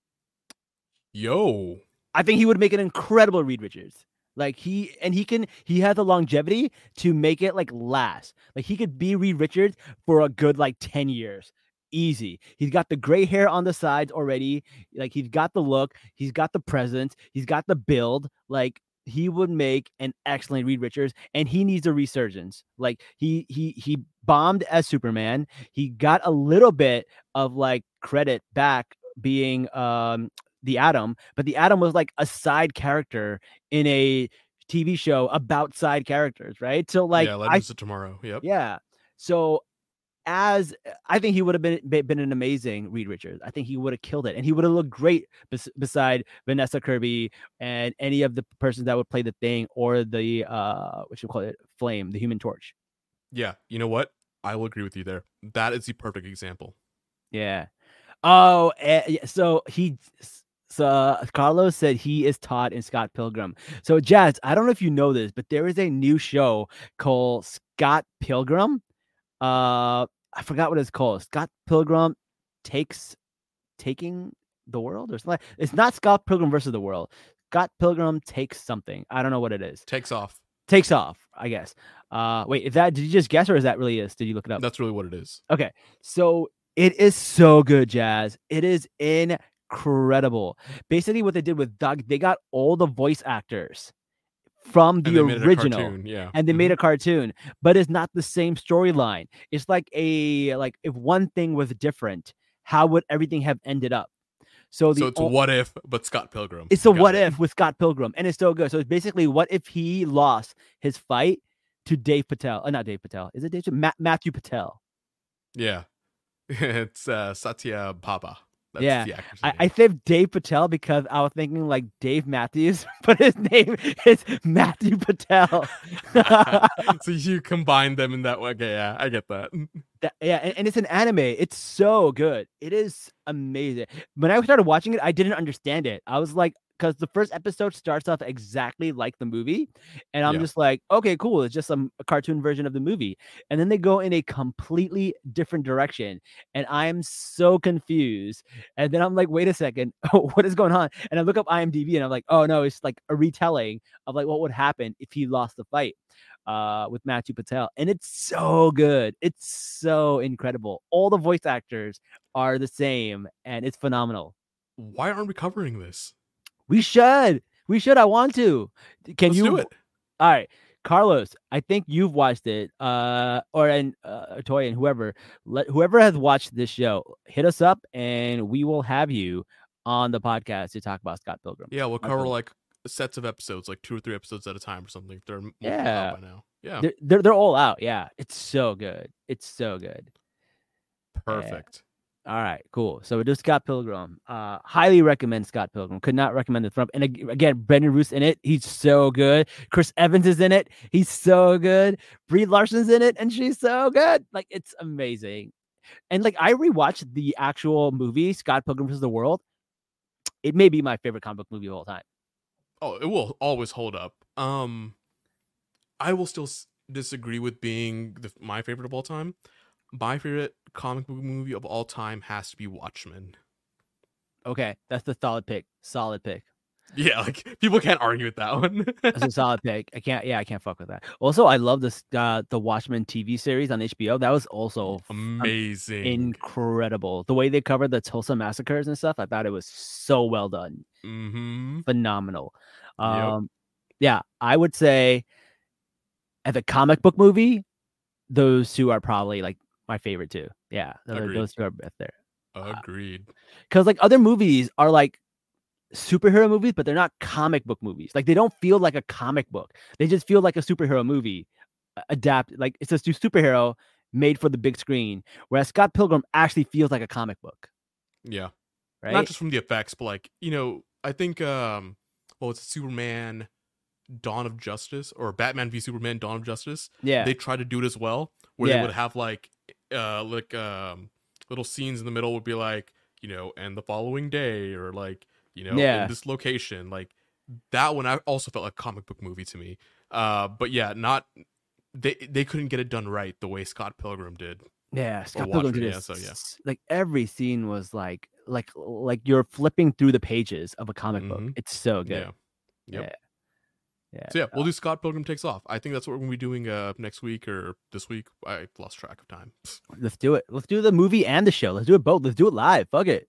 [SPEAKER 4] Yo.
[SPEAKER 3] I think he would make an incredible Reed Richards. Like he and he can he has the longevity to make it like last. Like he could be Reed Richards for a good like ten years. Easy. He's got the gray hair on the sides already. Like he's got the look, he's got the presence, he's got the build. Like he would make an excellent Reed Richards, and he needs a resurgence. Like he he he bombed as Superman. He got a little bit of like credit back being um the Atom, but the Atom was like a side character in a T V show about side characters, right? So like
[SPEAKER 4] yeah,
[SPEAKER 3] I
[SPEAKER 4] Legends of Tomorrow. Yep.
[SPEAKER 3] yeah. So as I think he would have been been an amazing Reed Richards. I think he would have killed it, and he would have looked great bes- beside Vanessa Kirby and any of the persons that would play the Thing or the uh, what you call it, Flame, the Human Torch.
[SPEAKER 4] Yeah. You know what? I will agree with you there. That is the perfect example.
[SPEAKER 3] Yeah. Oh, eh, yeah, so he. So uh, Carlos said he is Todd in Scott Pilgrim. So Jazz, I don't know if you know this, but there is a new show called Scott Pilgrim. Uh, I forgot what it's called. Scott Pilgrim takes taking the world or something. It's not Scott Pilgrim versus the world. Scott Pilgrim takes something. I don't know what it is.
[SPEAKER 4] Takes off.
[SPEAKER 3] Takes off, I guess. Uh, wait, is that did you just guess or is that really is? Did you look it up?
[SPEAKER 4] That's really what it is.
[SPEAKER 3] Okay, so it is so good, Jazz. It is incredible. Basically, what they did with Doug, they got all the voice actors from
[SPEAKER 4] And
[SPEAKER 3] the
[SPEAKER 4] they made it a
[SPEAKER 3] original,
[SPEAKER 4] cartoon, yeah.
[SPEAKER 3] and they
[SPEAKER 4] Mhm.
[SPEAKER 3] made a cartoon, but it's not the same storyline. It's like a like if one thing was different, how would everything have ended up? So the
[SPEAKER 4] So it's
[SPEAKER 3] o-
[SPEAKER 4] what if, but Scott Pilgrim.
[SPEAKER 3] it's a
[SPEAKER 4] Got
[SPEAKER 3] what
[SPEAKER 4] it.
[SPEAKER 3] if with Scott Pilgrim, and it's so good. So it's basically what if he lost his fight to Dave Patel? Uh, not Dave Patel. Is it Dave? Ma- Matthew Patel.
[SPEAKER 4] Yeah. It's uh, Satya Baba. That's
[SPEAKER 3] Yeah,
[SPEAKER 4] the actor's
[SPEAKER 3] I,
[SPEAKER 4] name.
[SPEAKER 3] I said Dave Patel because I was thinking like Dave Matthews, but his name is Matthew Patel.
[SPEAKER 4] So you combine them in that way. Okay, yeah, I get that.
[SPEAKER 3] That- yeah, and, and it's an anime. It's so good. It is amazing. When I started watching it, I didn't understand it. I was like because the first episode starts off exactly like the movie, and I'm
[SPEAKER 4] Yeah.
[SPEAKER 3] just like, okay, cool. It's just some a cartoon version of the movie, and then they go in a completely different direction, and I am so confused. And then I'm like, wait a second, what is going on? And I look up IMDb, and I'm like, oh no, it's like a retelling of like what would happen if he lost the fight uh with Matthew Patel, and it's so good. It's so incredible. All the voice actors are the same, and it's phenomenal.
[SPEAKER 4] Why aren't we covering this?
[SPEAKER 3] We should. We should. I want to. Can
[SPEAKER 4] Let's
[SPEAKER 3] you
[SPEAKER 4] do it.
[SPEAKER 3] All right, Carlos, I think you've watched it. Uh or and uh Toy and whoever, let whoever has watched this show, hit us up and we will have you on the podcast to talk about Scott Pilgrim.
[SPEAKER 4] Yeah, we'll
[SPEAKER 3] Scott
[SPEAKER 4] cover
[SPEAKER 3] Pilgrim.
[SPEAKER 4] like sets of episodes, like two or three episodes at a time or something. They're multiple
[SPEAKER 3] Yeah.
[SPEAKER 4] out by now. Yeah,
[SPEAKER 3] They're, they're they're all out. Yeah, it's so good. It's so good.
[SPEAKER 4] perfect.
[SPEAKER 3] All right, cool. So we do Scott Pilgrim. Uh, highly recommend Scott Pilgrim. Could not recommend it from. And ag- again, Brendan Roos in it. He's so good. Chris Evans is in it. He's so good. Brie Larson's in it, and she's so good. Like, it's amazing. And like, I rewatched the actual movie, Scott Pilgrim versus the World. It may be my favorite comic book movie of all time.
[SPEAKER 4] Oh, it will always hold up. Um, I will still s- disagree with being the, my favorite of all time. My favorite comic book movie of all time has to be Watchmen.
[SPEAKER 3] Okay, that's the solid pick. Solid pick.
[SPEAKER 4] Yeah, like people can't argue with that one.
[SPEAKER 3] That's a solid pick. I can't. Yeah, I can't fuck with that. Also, I love this uh, the Watchmen T V series on H B O. That was also
[SPEAKER 4] Amazing.
[SPEAKER 3] incredible. The way they covered the Tulsa massacres and stuff, I thought it was so well done.
[SPEAKER 4] Mm-hmm.
[SPEAKER 3] Phenomenal.
[SPEAKER 4] Yep.
[SPEAKER 3] Um, yeah, I would say as a comic book movie, those two are probably like my favorite too. Yeah, those,
[SPEAKER 4] Agreed.
[SPEAKER 3] those two are best there.
[SPEAKER 4] Agreed.
[SPEAKER 3] Because like other movies are like superhero movies, but they're not comic book movies. Like they don't feel like a comic book. They just feel like a superhero movie uh, adapt. Like it's a su- superhero made for the big screen. Whereas Scott Pilgrim actually feels like a comic book,
[SPEAKER 4] Yeah.
[SPEAKER 3] right?
[SPEAKER 4] Not just from the effects, but like, you know, I think um well it's Superman Dawn of Justice or Batman v Superman Dawn of Justice.
[SPEAKER 3] yeah,
[SPEAKER 4] They try to do it as well, where they
[SPEAKER 3] Yeah.
[SPEAKER 4] would have like uh like um little scenes in the middle would be like, you know, and the following day or like, you know,
[SPEAKER 3] Yeah.
[SPEAKER 4] in this location. Like that one I also felt like a comic book movie to me. Uh but yeah, not they they couldn't get it done right the way Scott Pilgrim did.
[SPEAKER 3] yeah. Scott
[SPEAKER 4] Watchmen,
[SPEAKER 3] Pilgrim did
[SPEAKER 4] yeah,
[SPEAKER 3] it.
[SPEAKER 4] so, yeah.
[SPEAKER 3] s- Like every scene was like like like you're flipping through the pages of a comic book.
[SPEAKER 4] Mhm.
[SPEAKER 3] It's so good.
[SPEAKER 4] Yeah. Yep.
[SPEAKER 3] Yeah.
[SPEAKER 4] So yeah, we'll do Scott Pilgrim Takes Off. I think that's what we're gonna be doing uh next week or this week. I lost track of time.
[SPEAKER 3] Let's do it. Let's do the movie and the show. Let's do it both. Let's do it live. Fuck it.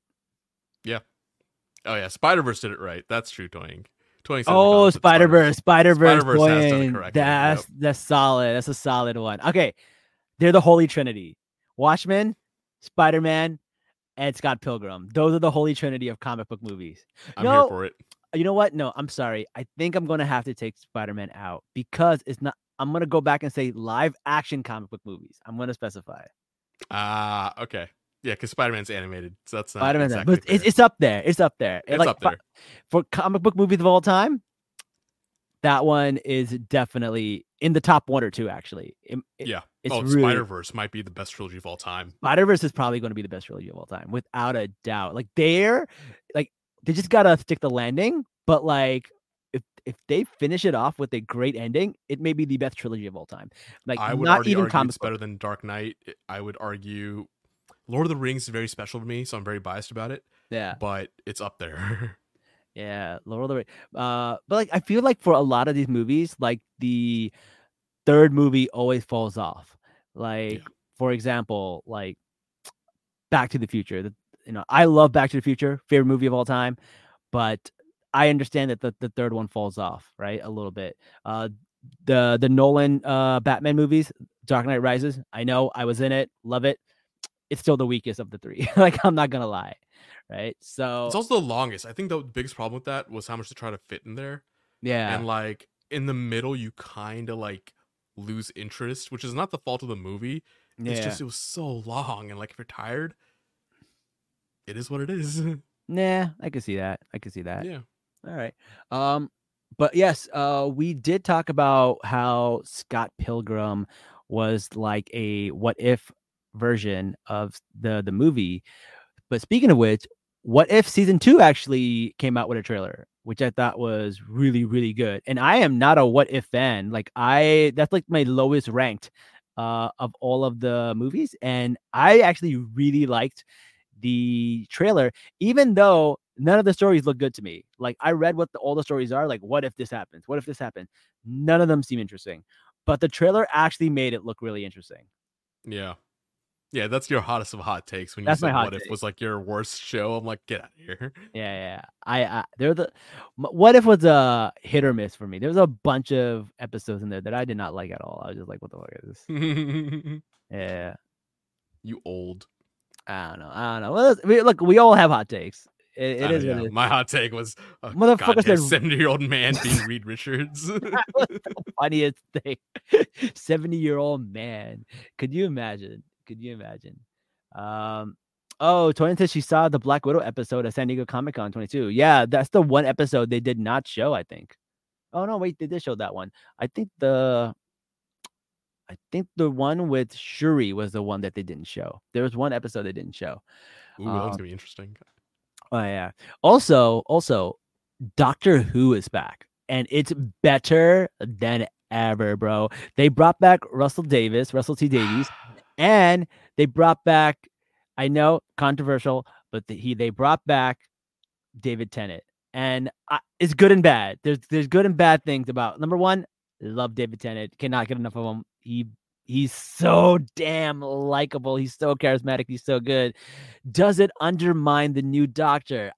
[SPEAKER 4] Oh yeah, Spider Verse did it right. That's true, Toying. Toying said
[SPEAKER 3] Oh,
[SPEAKER 4] McDonald's said
[SPEAKER 3] Spider Verse, Spider Verse,
[SPEAKER 4] Spider-Verse has done it correctly,
[SPEAKER 3] That's
[SPEAKER 4] yep.
[SPEAKER 3] that's solid. That's a solid one. Okay, they're the Holy Trinity: Watchmen, Spider Man, and Scott Pilgrim. Those are the Holy Trinity of comic book movies.
[SPEAKER 4] I'm
[SPEAKER 3] no,
[SPEAKER 4] here for it.
[SPEAKER 3] You know what? No, I'm sorry. I think I'm gonna have to take Spider Man out because it's not. I'm gonna go back and say live action comic book movies. I'm gonna specify
[SPEAKER 4] Ah, okay. Yeah, because Spider Man's animated, so that's not
[SPEAKER 3] Spider Man,
[SPEAKER 4] exactly
[SPEAKER 3] but it's,
[SPEAKER 4] fair.
[SPEAKER 3] it's up there. It's up there.
[SPEAKER 4] It's
[SPEAKER 3] like,
[SPEAKER 4] up there.
[SPEAKER 3] for comic book movies of all time. That one is definitely in the top one or two. Actually, It- it-
[SPEAKER 4] Yeah.
[SPEAKER 3] it's
[SPEAKER 4] oh,
[SPEAKER 3] really
[SPEAKER 4] Spider Verse might be the best trilogy of all time.
[SPEAKER 3] Spider Verse is probably going to be the best trilogy of all time, without a doubt. Like they're like they just gotta stick the landing, but like if if they finish it off with a great ending, it may be the best trilogy of all time. Like
[SPEAKER 4] I would
[SPEAKER 3] not
[SPEAKER 4] already
[SPEAKER 3] even
[SPEAKER 4] argue
[SPEAKER 3] comic
[SPEAKER 4] it's
[SPEAKER 3] book.
[SPEAKER 4] better than Dark Knight. I would argue Lord of the Rings is very special to me, so I'm very biased about it.
[SPEAKER 3] Yeah,
[SPEAKER 4] But it's up there.
[SPEAKER 3] yeah, Lord of the Rings. Uh, but like I feel like for a lot of these movies, like the third movie always falls off. Like for example, like Back to the Future. The, you know, I love Back to the Future, favorite movie of all time, but I understand that the, the third one falls off, right? A little bit. Uh, the the Nolan uh Batman movies, Dark Knight Rises. I know I was in it, love it. It's still the weakest of the three. Like I'm not gonna lie, right? So
[SPEAKER 4] It's also the longest. I think the biggest problem with that was how much to try to fit in there.
[SPEAKER 3] yeah,
[SPEAKER 4] And like in the middle, you kind of like lose interest, which is not the fault of the movie.
[SPEAKER 3] yeah,
[SPEAKER 4] It's just it was so long, and like if you're tired, it is what it is.
[SPEAKER 3] nah. I can see that. I can see that.
[SPEAKER 4] Yeah.
[SPEAKER 3] All right. Um, but yes, uh, we did talk about how Scott Pilgrim was like a what if version of the the movie. But speaking of which, what if season two actually came out with a trailer? which I thought was really, really good. And I am not a What If fan. Like I, that's like my lowest ranked uh, of all of the movies. And I actually really liked the trailer, even though none of the stories look good to me. Like I read what the, all the stories are. Like, what if this happens? What if this happened? None of them seem interesting. But the trailer actually made it look really interesting.
[SPEAKER 4] Yeah. Yeah, that's your hottest of hot takes when you
[SPEAKER 3] That's my
[SPEAKER 4] said
[SPEAKER 3] hot
[SPEAKER 4] What If
[SPEAKER 3] take.
[SPEAKER 4] was like your worst show. I'm like, get out of here.
[SPEAKER 3] Yeah, yeah. I, I they're the m- What If was a hit or miss for me. There was a bunch of episodes in there that I did not like at all. I was just like, what the fuck is this? Yeah.
[SPEAKER 4] You old.
[SPEAKER 3] I don't know. I don't know. Well, let's- we, look, we all have hot takes. It,
[SPEAKER 4] I
[SPEAKER 3] it
[SPEAKER 4] know,
[SPEAKER 3] is what
[SPEAKER 4] yeah.
[SPEAKER 3] it is.
[SPEAKER 4] My hot take was a
[SPEAKER 3] Motherfucker
[SPEAKER 4] goddamn
[SPEAKER 3] said-
[SPEAKER 4] seventy-year-old man being Reed Richards.
[SPEAKER 3] That was the funniest thing. seventy-year-old man. Could you imagine? Could you imagine? Um. Oh, Toyin says she saw the Black Widow episode of San Diego Comic Con twenty-two. Yeah, that's the one episode they did not show, I think. Oh no, wait, they did show that one. I think the I think the one with Shuri was the one that they didn't show. There was one episode they didn't show.
[SPEAKER 4] Ooh, that one's
[SPEAKER 3] Um,
[SPEAKER 4] gonna be interesting.
[SPEAKER 3] Oh yeah. Also, also, Doctor Who is back, and it's better than ever, bro. They brought back Russell Davis, Russell T Davies, and they brought back. I know controversial, but the, he they brought back David Tennant, and I, it's good and bad. There's there's good and bad things about. Number one, love David Tennant. Cannot get enough of him. He he's so damn likable. He's so charismatic. He's so good. Does it undermine the new Doctor?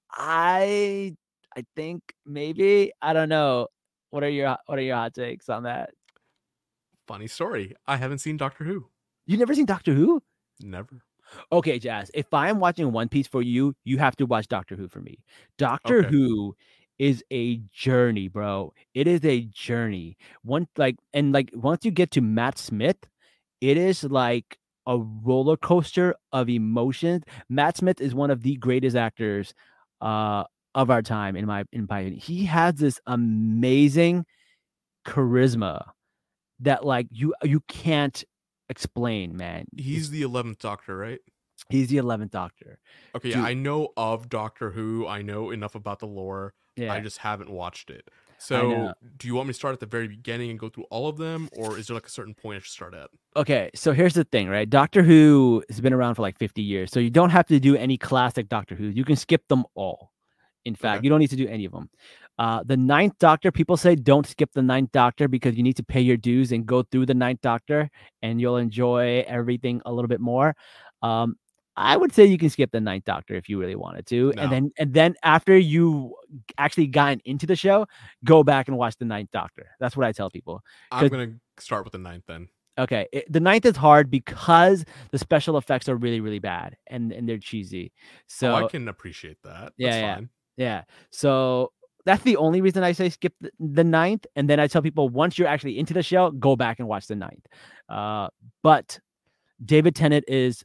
[SPEAKER 3] I I think maybe. I don't know. What are your what are your hot takes on that?
[SPEAKER 4] Funny story. I haven't seen Doctor Who.
[SPEAKER 3] You never seen Doctor Who?
[SPEAKER 4] Never.
[SPEAKER 3] Okay, Jazz. If I am watching One Piece for you, you have to watch Doctor Who for me. Doctor
[SPEAKER 4] Okay.
[SPEAKER 3] Who is a journey, bro. It is a journey. One like and like once you get to Matt Smith, it is like a roller coaster of emotions. Matt Smith is one of the greatest actors uh of our time, in my in my opinion. He has this amazing charisma that like you you can't explain, man.
[SPEAKER 4] He's the eleventh Doctor, right?
[SPEAKER 3] He's the eleventh Doctor.
[SPEAKER 4] Okay,
[SPEAKER 3] Dude.
[SPEAKER 4] yeah, I know of Doctor Who. I know enough about the lore.
[SPEAKER 3] Yeah.
[SPEAKER 4] I just haven't watched it.
[SPEAKER 3] know.
[SPEAKER 4] So, do you want me to start at the very beginning and go through all of them, or is there like a certain point I should start at?
[SPEAKER 3] Okay, so here's the thing, right? Doctor Who has been around for like fifty years, so you don't have to do any classic Doctor Who. You can skip them all. In fact,
[SPEAKER 4] Okay.
[SPEAKER 3] you don't need to do any of them. Uh, the Ninth Doctor, people say don't skip the Ninth Doctor because you need to pay your dues and go through the Ninth Doctor, and you'll enjoy everything a little bit more. Um, I would say you can skip the Ninth Doctor if you really wanted to,
[SPEAKER 4] No.
[SPEAKER 3] and then and then after you actually gotten into the show, go back and watch the Ninth Doctor. That's what I tell people.
[SPEAKER 4] I'm
[SPEAKER 3] 'Cause-
[SPEAKER 4] gonna start with the ninth then.
[SPEAKER 3] Okay, it, the ninth is hard because the special effects are really, really bad and, and they're cheesy. So
[SPEAKER 4] oh, I can appreciate that.
[SPEAKER 3] Yeah,
[SPEAKER 4] That's
[SPEAKER 3] yeah.
[SPEAKER 4] fine.
[SPEAKER 3] yeah, so that's the only reason I say skip the, the ninth. And then I tell people once you're actually into the show, go back and watch the ninth. Uh, but David Tennant is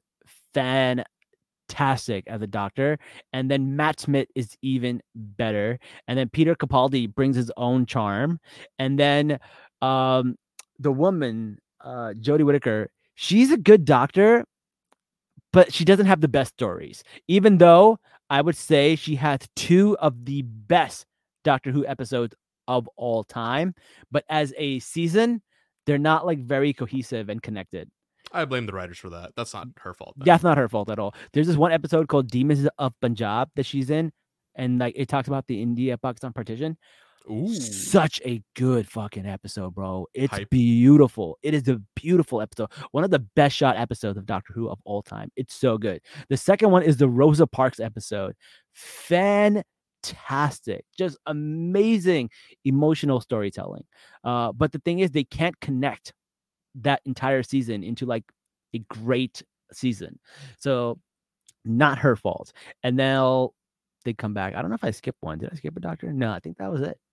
[SPEAKER 3] fantastic as a Doctor, and then Matt Smith is even better, and then Peter Capaldi brings his own charm, and then um, the woman. Uh, Jodie Whittaker, she's a good Doctor, but she doesn't have the best stories. Even though I would say she has two of the best Doctor Who episodes of all time, but as a season, they're not like very cohesive and connected.
[SPEAKER 4] I blame the writers for that. That's not her fault. then.
[SPEAKER 3] That's not her fault at all. There's this one episode called Demons of Punjab that she's in, and like it talks about the India-Pakistan partition.
[SPEAKER 4] Ooh.
[SPEAKER 3] Such a good fucking episode, bro. It's
[SPEAKER 4] Hype.
[SPEAKER 3] beautiful. It is a beautiful episode. One of the best shot episodes of Doctor Who of all time. It's so good. The second one is the Rosa Parks episode. Fantastic. Just amazing emotional storytelling. Uh, but the thing is, they can't connect that entire season into like a great season. So not her fault. And now they come back. I don't know if I skipped one. Did I skip a Doctor? No, I think that was it.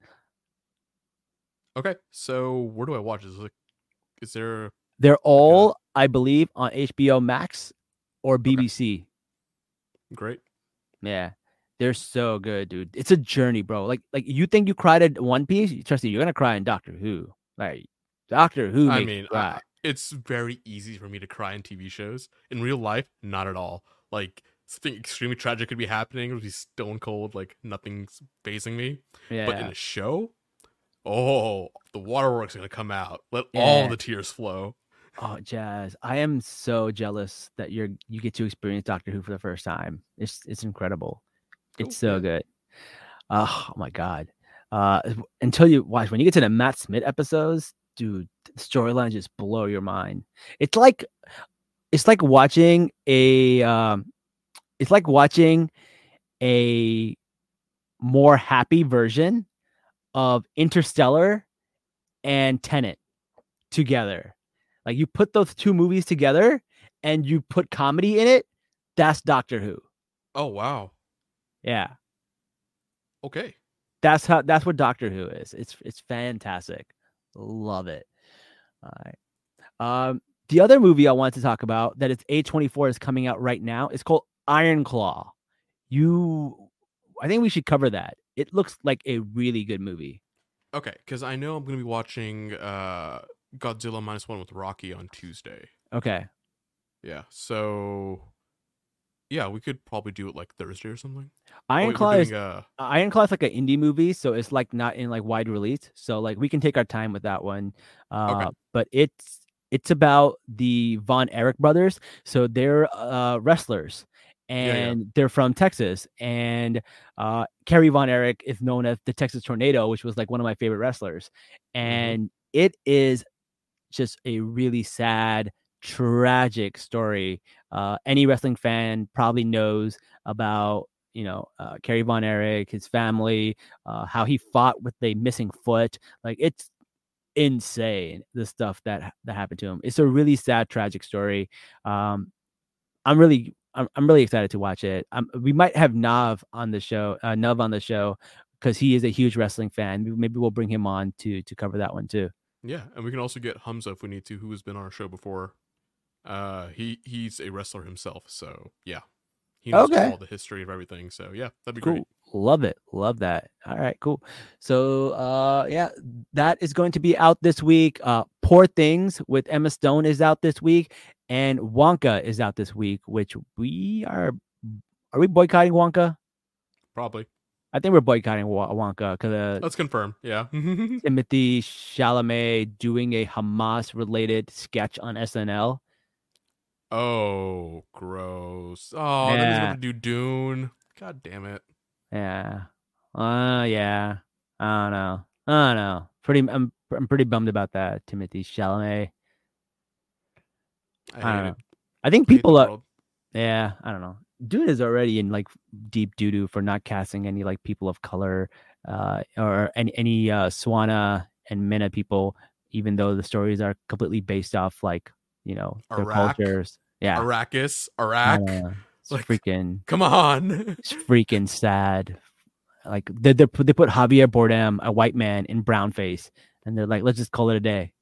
[SPEAKER 4] Okay, so where do I watch this? Like, is there?
[SPEAKER 3] They're all, I believe, on H B O Max or B B C.
[SPEAKER 4] Great.
[SPEAKER 3] Yeah. They're so good, dude. It's a journey, bro. Like, like you think you cried at One Piece? Trust me, you're gonna cry in Doctor Who. Like, Doctor Who
[SPEAKER 4] I
[SPEAKER 3] makes
[SPEAKER 4] mean,
[SPEAKER 3] you cry.
[SPEAKER 4] I, it's very easy for me to cry in T V shows. In real life, not at all. Like something extremely tragic could be happening. It would be stone cold, like nothing's phasing me.
[SPEAKER 3] Yeah.
[SPEAKER 4] But in a show, oh, the waterworks are gonna come out. Let
[SPEAKER 3] Yeah.
[SPEAKER 4] all the tears flow.
[SPEAKER 3] Oh, Jazz, I am so jealous that you're you get to experience Doctor Who for the first time. It's it's incredible.
[SPEAKER 4] Cool,
[SPEAKER 3] It's so
[SPEAKER 4] yeah.
[SPEAKER 3] good. Oh, my god. Uh, until you watch when you get to the Matt Smith episodes, dude, the storylines just blow your mind. It's like it's like watching a um, it's like watching a more happy version of Interstellar and Tenet together. Like you put those two movies together and you put comedy in it, that's Doctor Who.
[SPEAKER 4] Oh wow.
[SPEAKER 3] Yeah.
[SPEAKER 4] Okay.
[SPEAKER 3] That's how that's what Doctor Who is. It's it's fantastic. Love it. All right. Um the other movie I wanted to talk about that it's A twenty-four is coming out right now. It's called Iron Claw. You I think we should cover that. It looks like a really good movie.
[SPEAKER 4] Okay, because I know I'm gonna be watching uh Godzilla minus one with Rocky on Tuesday.
[SPEAKER 3] Okay.
[SPEAKER 4] Yeah, so yeah, we could probably do it like Thursday or something.
[SPEAKER 3] Iron
[SPEAKER 4] Oh, wait,
[SPEAKER 3] Claw
[SPEAKER 4] we're
[SPEAKER 3] is
[SPEAKER 4] doing, uh,
[SPEAKER 3] Iron Claw is like an indie movie, so it's like not in like wide release. So like we can take our time with that one. Uh,
[SPEAKER 4] Okay.
[SPEAKER 3] But it's it's about the Von Erich brothers. So they're uh, wrestlers,
[SPEAKER 4] Yeah, yeah.
[SPEAKER 3] and they're from Texas. And uh, Kerry Von Erich is known as the Texas Tornado, which was like one of my favorite wrestlers. And it is just a really sad, tragic story. Uh, any wrestling fan probably knows about, you know, uh, Kerry Von Erich, his family, uh, how he fought with a missing foot. Like it's insane, the stuff that that happened to him. It's a really sad, tragic story. Um, I'm really, I'm, I'm really excited to watch it. Um, we might have Nav on the show, uh, Nav on the show, because he is a huge wrestling fan. Maybe we'll bring him on to to cover that one too.
[SPEAKER 4] Yeah, and we can also get Hamza if we need to, who has been on our show before. Uh, he he's a wrestler himself, so yeah, he knows
[SPEAKER 3] Okay.
[SPEAKER 4] all the history of everything. So yeah, that'd be
[SPEAKER 3] Cool.
[SPEAKER 4] great.
[SPEAKER 3] Love it. Love that. All right, cool. So uh yeah, that is going to be out this week. Uh Poor Things with Emma Stone is out this week, and Wonka is out this week, which we are are we boycotting Wonka?
[SPEAKER 4] Probably.
[SPEAKER 3] I think we're boycotting Wa- Wonka because uh,
[SPEAKER 4] Let's confirm. Yeah.
[SPEAKER 3] Timothy Chalamet doing a Hamas related sketch on S N L.
[SPEAKER 4] Oh, gross. Oh, then he's
[SPEAKER 3] Yeah.
[SPEAKER 4] going to do Dune. God damn it.
[SPEAKER 3] Yeah. Uh yeah. I don't know. I don't know. Pretty I'm I'm pretty bummed about that, Timothy Chalamet.
[SPEAKER 4] I
[SPEAKER 3] I
[SPEAKER 4] hate
[SPEAKER 3] don't
[SPEAKER 4] it.
[SPEAKER 3] know. I think
[SPEAKER 4] I hate
[SPEAKER 3] people
[SPEAKER 4] the
[SPEAKER 3] are
[SPEAKER 4] world.
[SPEAKER 3] yeah, I don't know. Dune is already in like deep doo doo for not casting any like people of color uh or any any uh Swana and Mena people, even though the stories are completely based off like, you know, their
[SPEAKER 4] Iraq?
[SPEAKER 3] cultures. Yeah.
[SPEAKER 4] Arrakis,
[SPEAKER 3] I
[SPEAKER 4] Iraq.
[SPEAKER 3] don't know. It's
[SPEAKER 4] Like-
[SPEAKER 3] freaking
[SPEAKER 4] Come on.
[SPEAKER 3] it's freaking sad. Like they they put, they put Javier Bardem, a white man, in brown face, and they're like, let's just call it a day.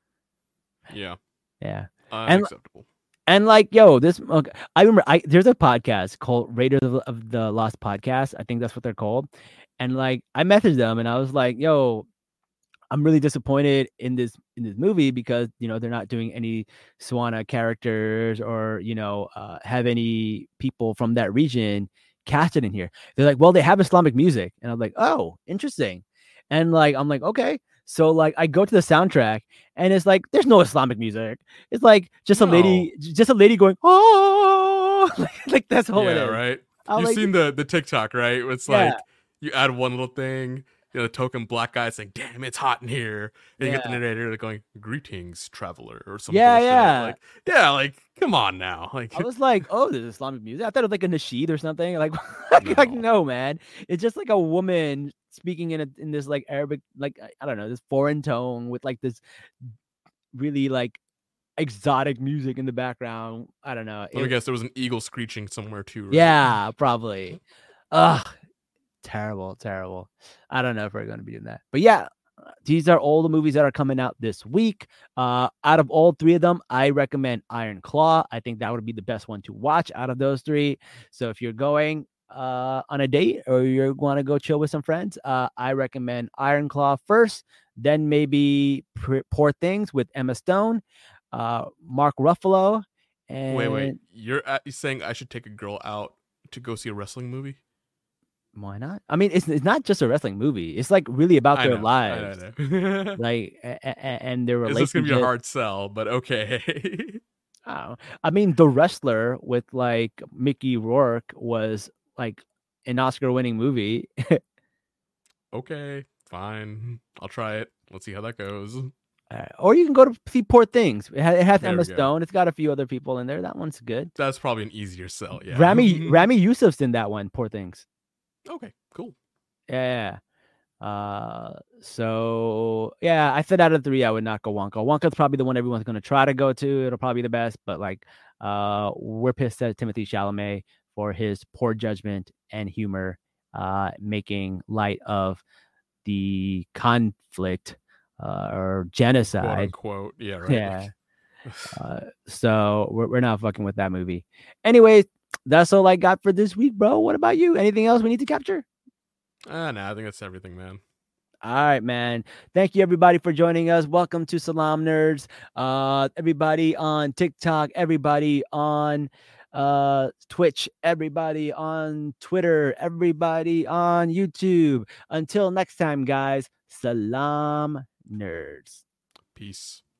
[SPEAKER 4] Yeah.
[SPEAKER 3] Yeah.
[SPEAKER 4] Unacceptable.
[SPEAKER 3] And like, yo, this okay, I remember I there's a podcast called Raiders of, of the Lost Podcast. I think that's what they're called. And like I messaged them and I was like, yo, I'm really disappointed in this in this movie because, you know, they're not doing any Swana characters or, you know, uh, have any people from that region casted in here. They're like, well, they have Islamic music. And I'm like, oh, interesting. And like, I'm like, okay. So like I go to the soundtrack and it's like, there's no Islamic music. It's like just a lady, just a lady going, oh, like, like that's all it
[SPEAKER 4] Yeah,
[SPEAKER 3] is.
[SPEAKER 4] right.
[SPEAKER 3] I'm
[SPEAKER 4] You've
[SPEAKER 3] like,
[SPEAKER 4] seen the, the TikTok, right? It's
[SPEAKER 3] Yeah.
[SPEAKER 4] like you add one little thing, you know, the token black guy saying, damn, it's hot in here. And you get the
[SPEAKER 3] Yeah.
[SPEAKER 4] narrator like going, greetings, traveler, or something.
[SPEAKER 3] Yeah, yeah.
[SPEAKER 4] Like, yeah, like, come on now. Like,
[SPEAKER 3] I was like, oh, there's Islamic music. I thought it was like a nasheed or something. Like, like
[SPEAKER 4] No.
[SPEAKER 3] no, man. It's just like a woman speaking in a, in this like Arabic, like I- I don't know, this foreign tone with like this really like exotic music in the background. I don't know.
[SPEAKER 4] let me
[SPEAKER 3] It-
[SPEAKER 4] guess, there was an eagle screeching somewhere too, right?
[SPEAKER 3] yeah, probably. Ugh, terrible, terrible. I don't know if we're going to be doing that, but yeah, these are all the movies that are coming out this week. Uh, out of all three of them, I recommend Iron Claw. I think that would be the best one to watch out of those three. So if you're going uh, on a date or you want to go chill with some friends, uh, I recommend Iron Claw first, then maybe P- Poor Things with Emma Stone, uh, Mark Ruffalo, and
[SPEAKER 4] Wait, wait. You're, at, you're saying I should take a girl out to go see a wrestling movie?
[SPEAKER 3] Why not? I mean, it's it's not just a wrestling movie. It's like really about
[SPEAKER 4] I
[SPEAKER 3] their
[SPEAKER 4] know,
[SPEAKER 3] lives,
[SPEAKER 4] I know.
[SPEAKER 3] like a, a, and their
[SPEAKER 4] Is
[SPEAKER 3] relationship.
[SPEAKER 4] this gonna be a hard sell? But okay.
[SPEAKER 3] Oh, I mean, The Wrestler with like Mickey Rourke was like an Oscar-winning movie.
[SPEAKER 4] Okay, fine. I'll try it. Let's see how that goes.
[SPEAKER 3] Uh, or you can go to see Poor Things. It, ha- it has
[SPEAKER 4] There
[SPEAKER 3] Emma
[SPEAKER 4] we go.
[SPEAKER 3] Stone. It's got a few other people in there. That one's good.
[SPEAKER 4] That's probably an easier sell. Yeah.
[SPEAKER 3] Rami Rami Youssef's in that one. Poor Things.
[SPEAKER 4] Okay, cool.
[SPEAKER 3] Yeah. Uh, so yeah, I said out of three, I would not go Wonka. Wonka's probably the one everyone's going to try to go to. It'll probably be the best, but like, uh, we're pissed at Timothée Chalamet for his poor judgment and humor, uh, making light of the conflict, uh, or
[SPEAKER 4] Quote
[SPEAKER 3] genocide.
[SPEAKER 4] unquote. Yeah, right.
[SPEAKER 3] Yeah. Uh, so we're we're not fucking with that movie. Anyways, that's all I got for this week, bro. What about you? Anything else we need to capture?
[SPEAKER 4] Ah, no, I think that's everything, man.
[SPEAKER 3] All right, man. Thank you, everybody, for joining us. Welcome to Salam Nerds. Uh, everybody on TikTok, everybody on uh, Twitch, everybody on Twitter, everybody on YouTube. Until next time, guys, Salam Nerds.
[SPEAKER 4] Peace.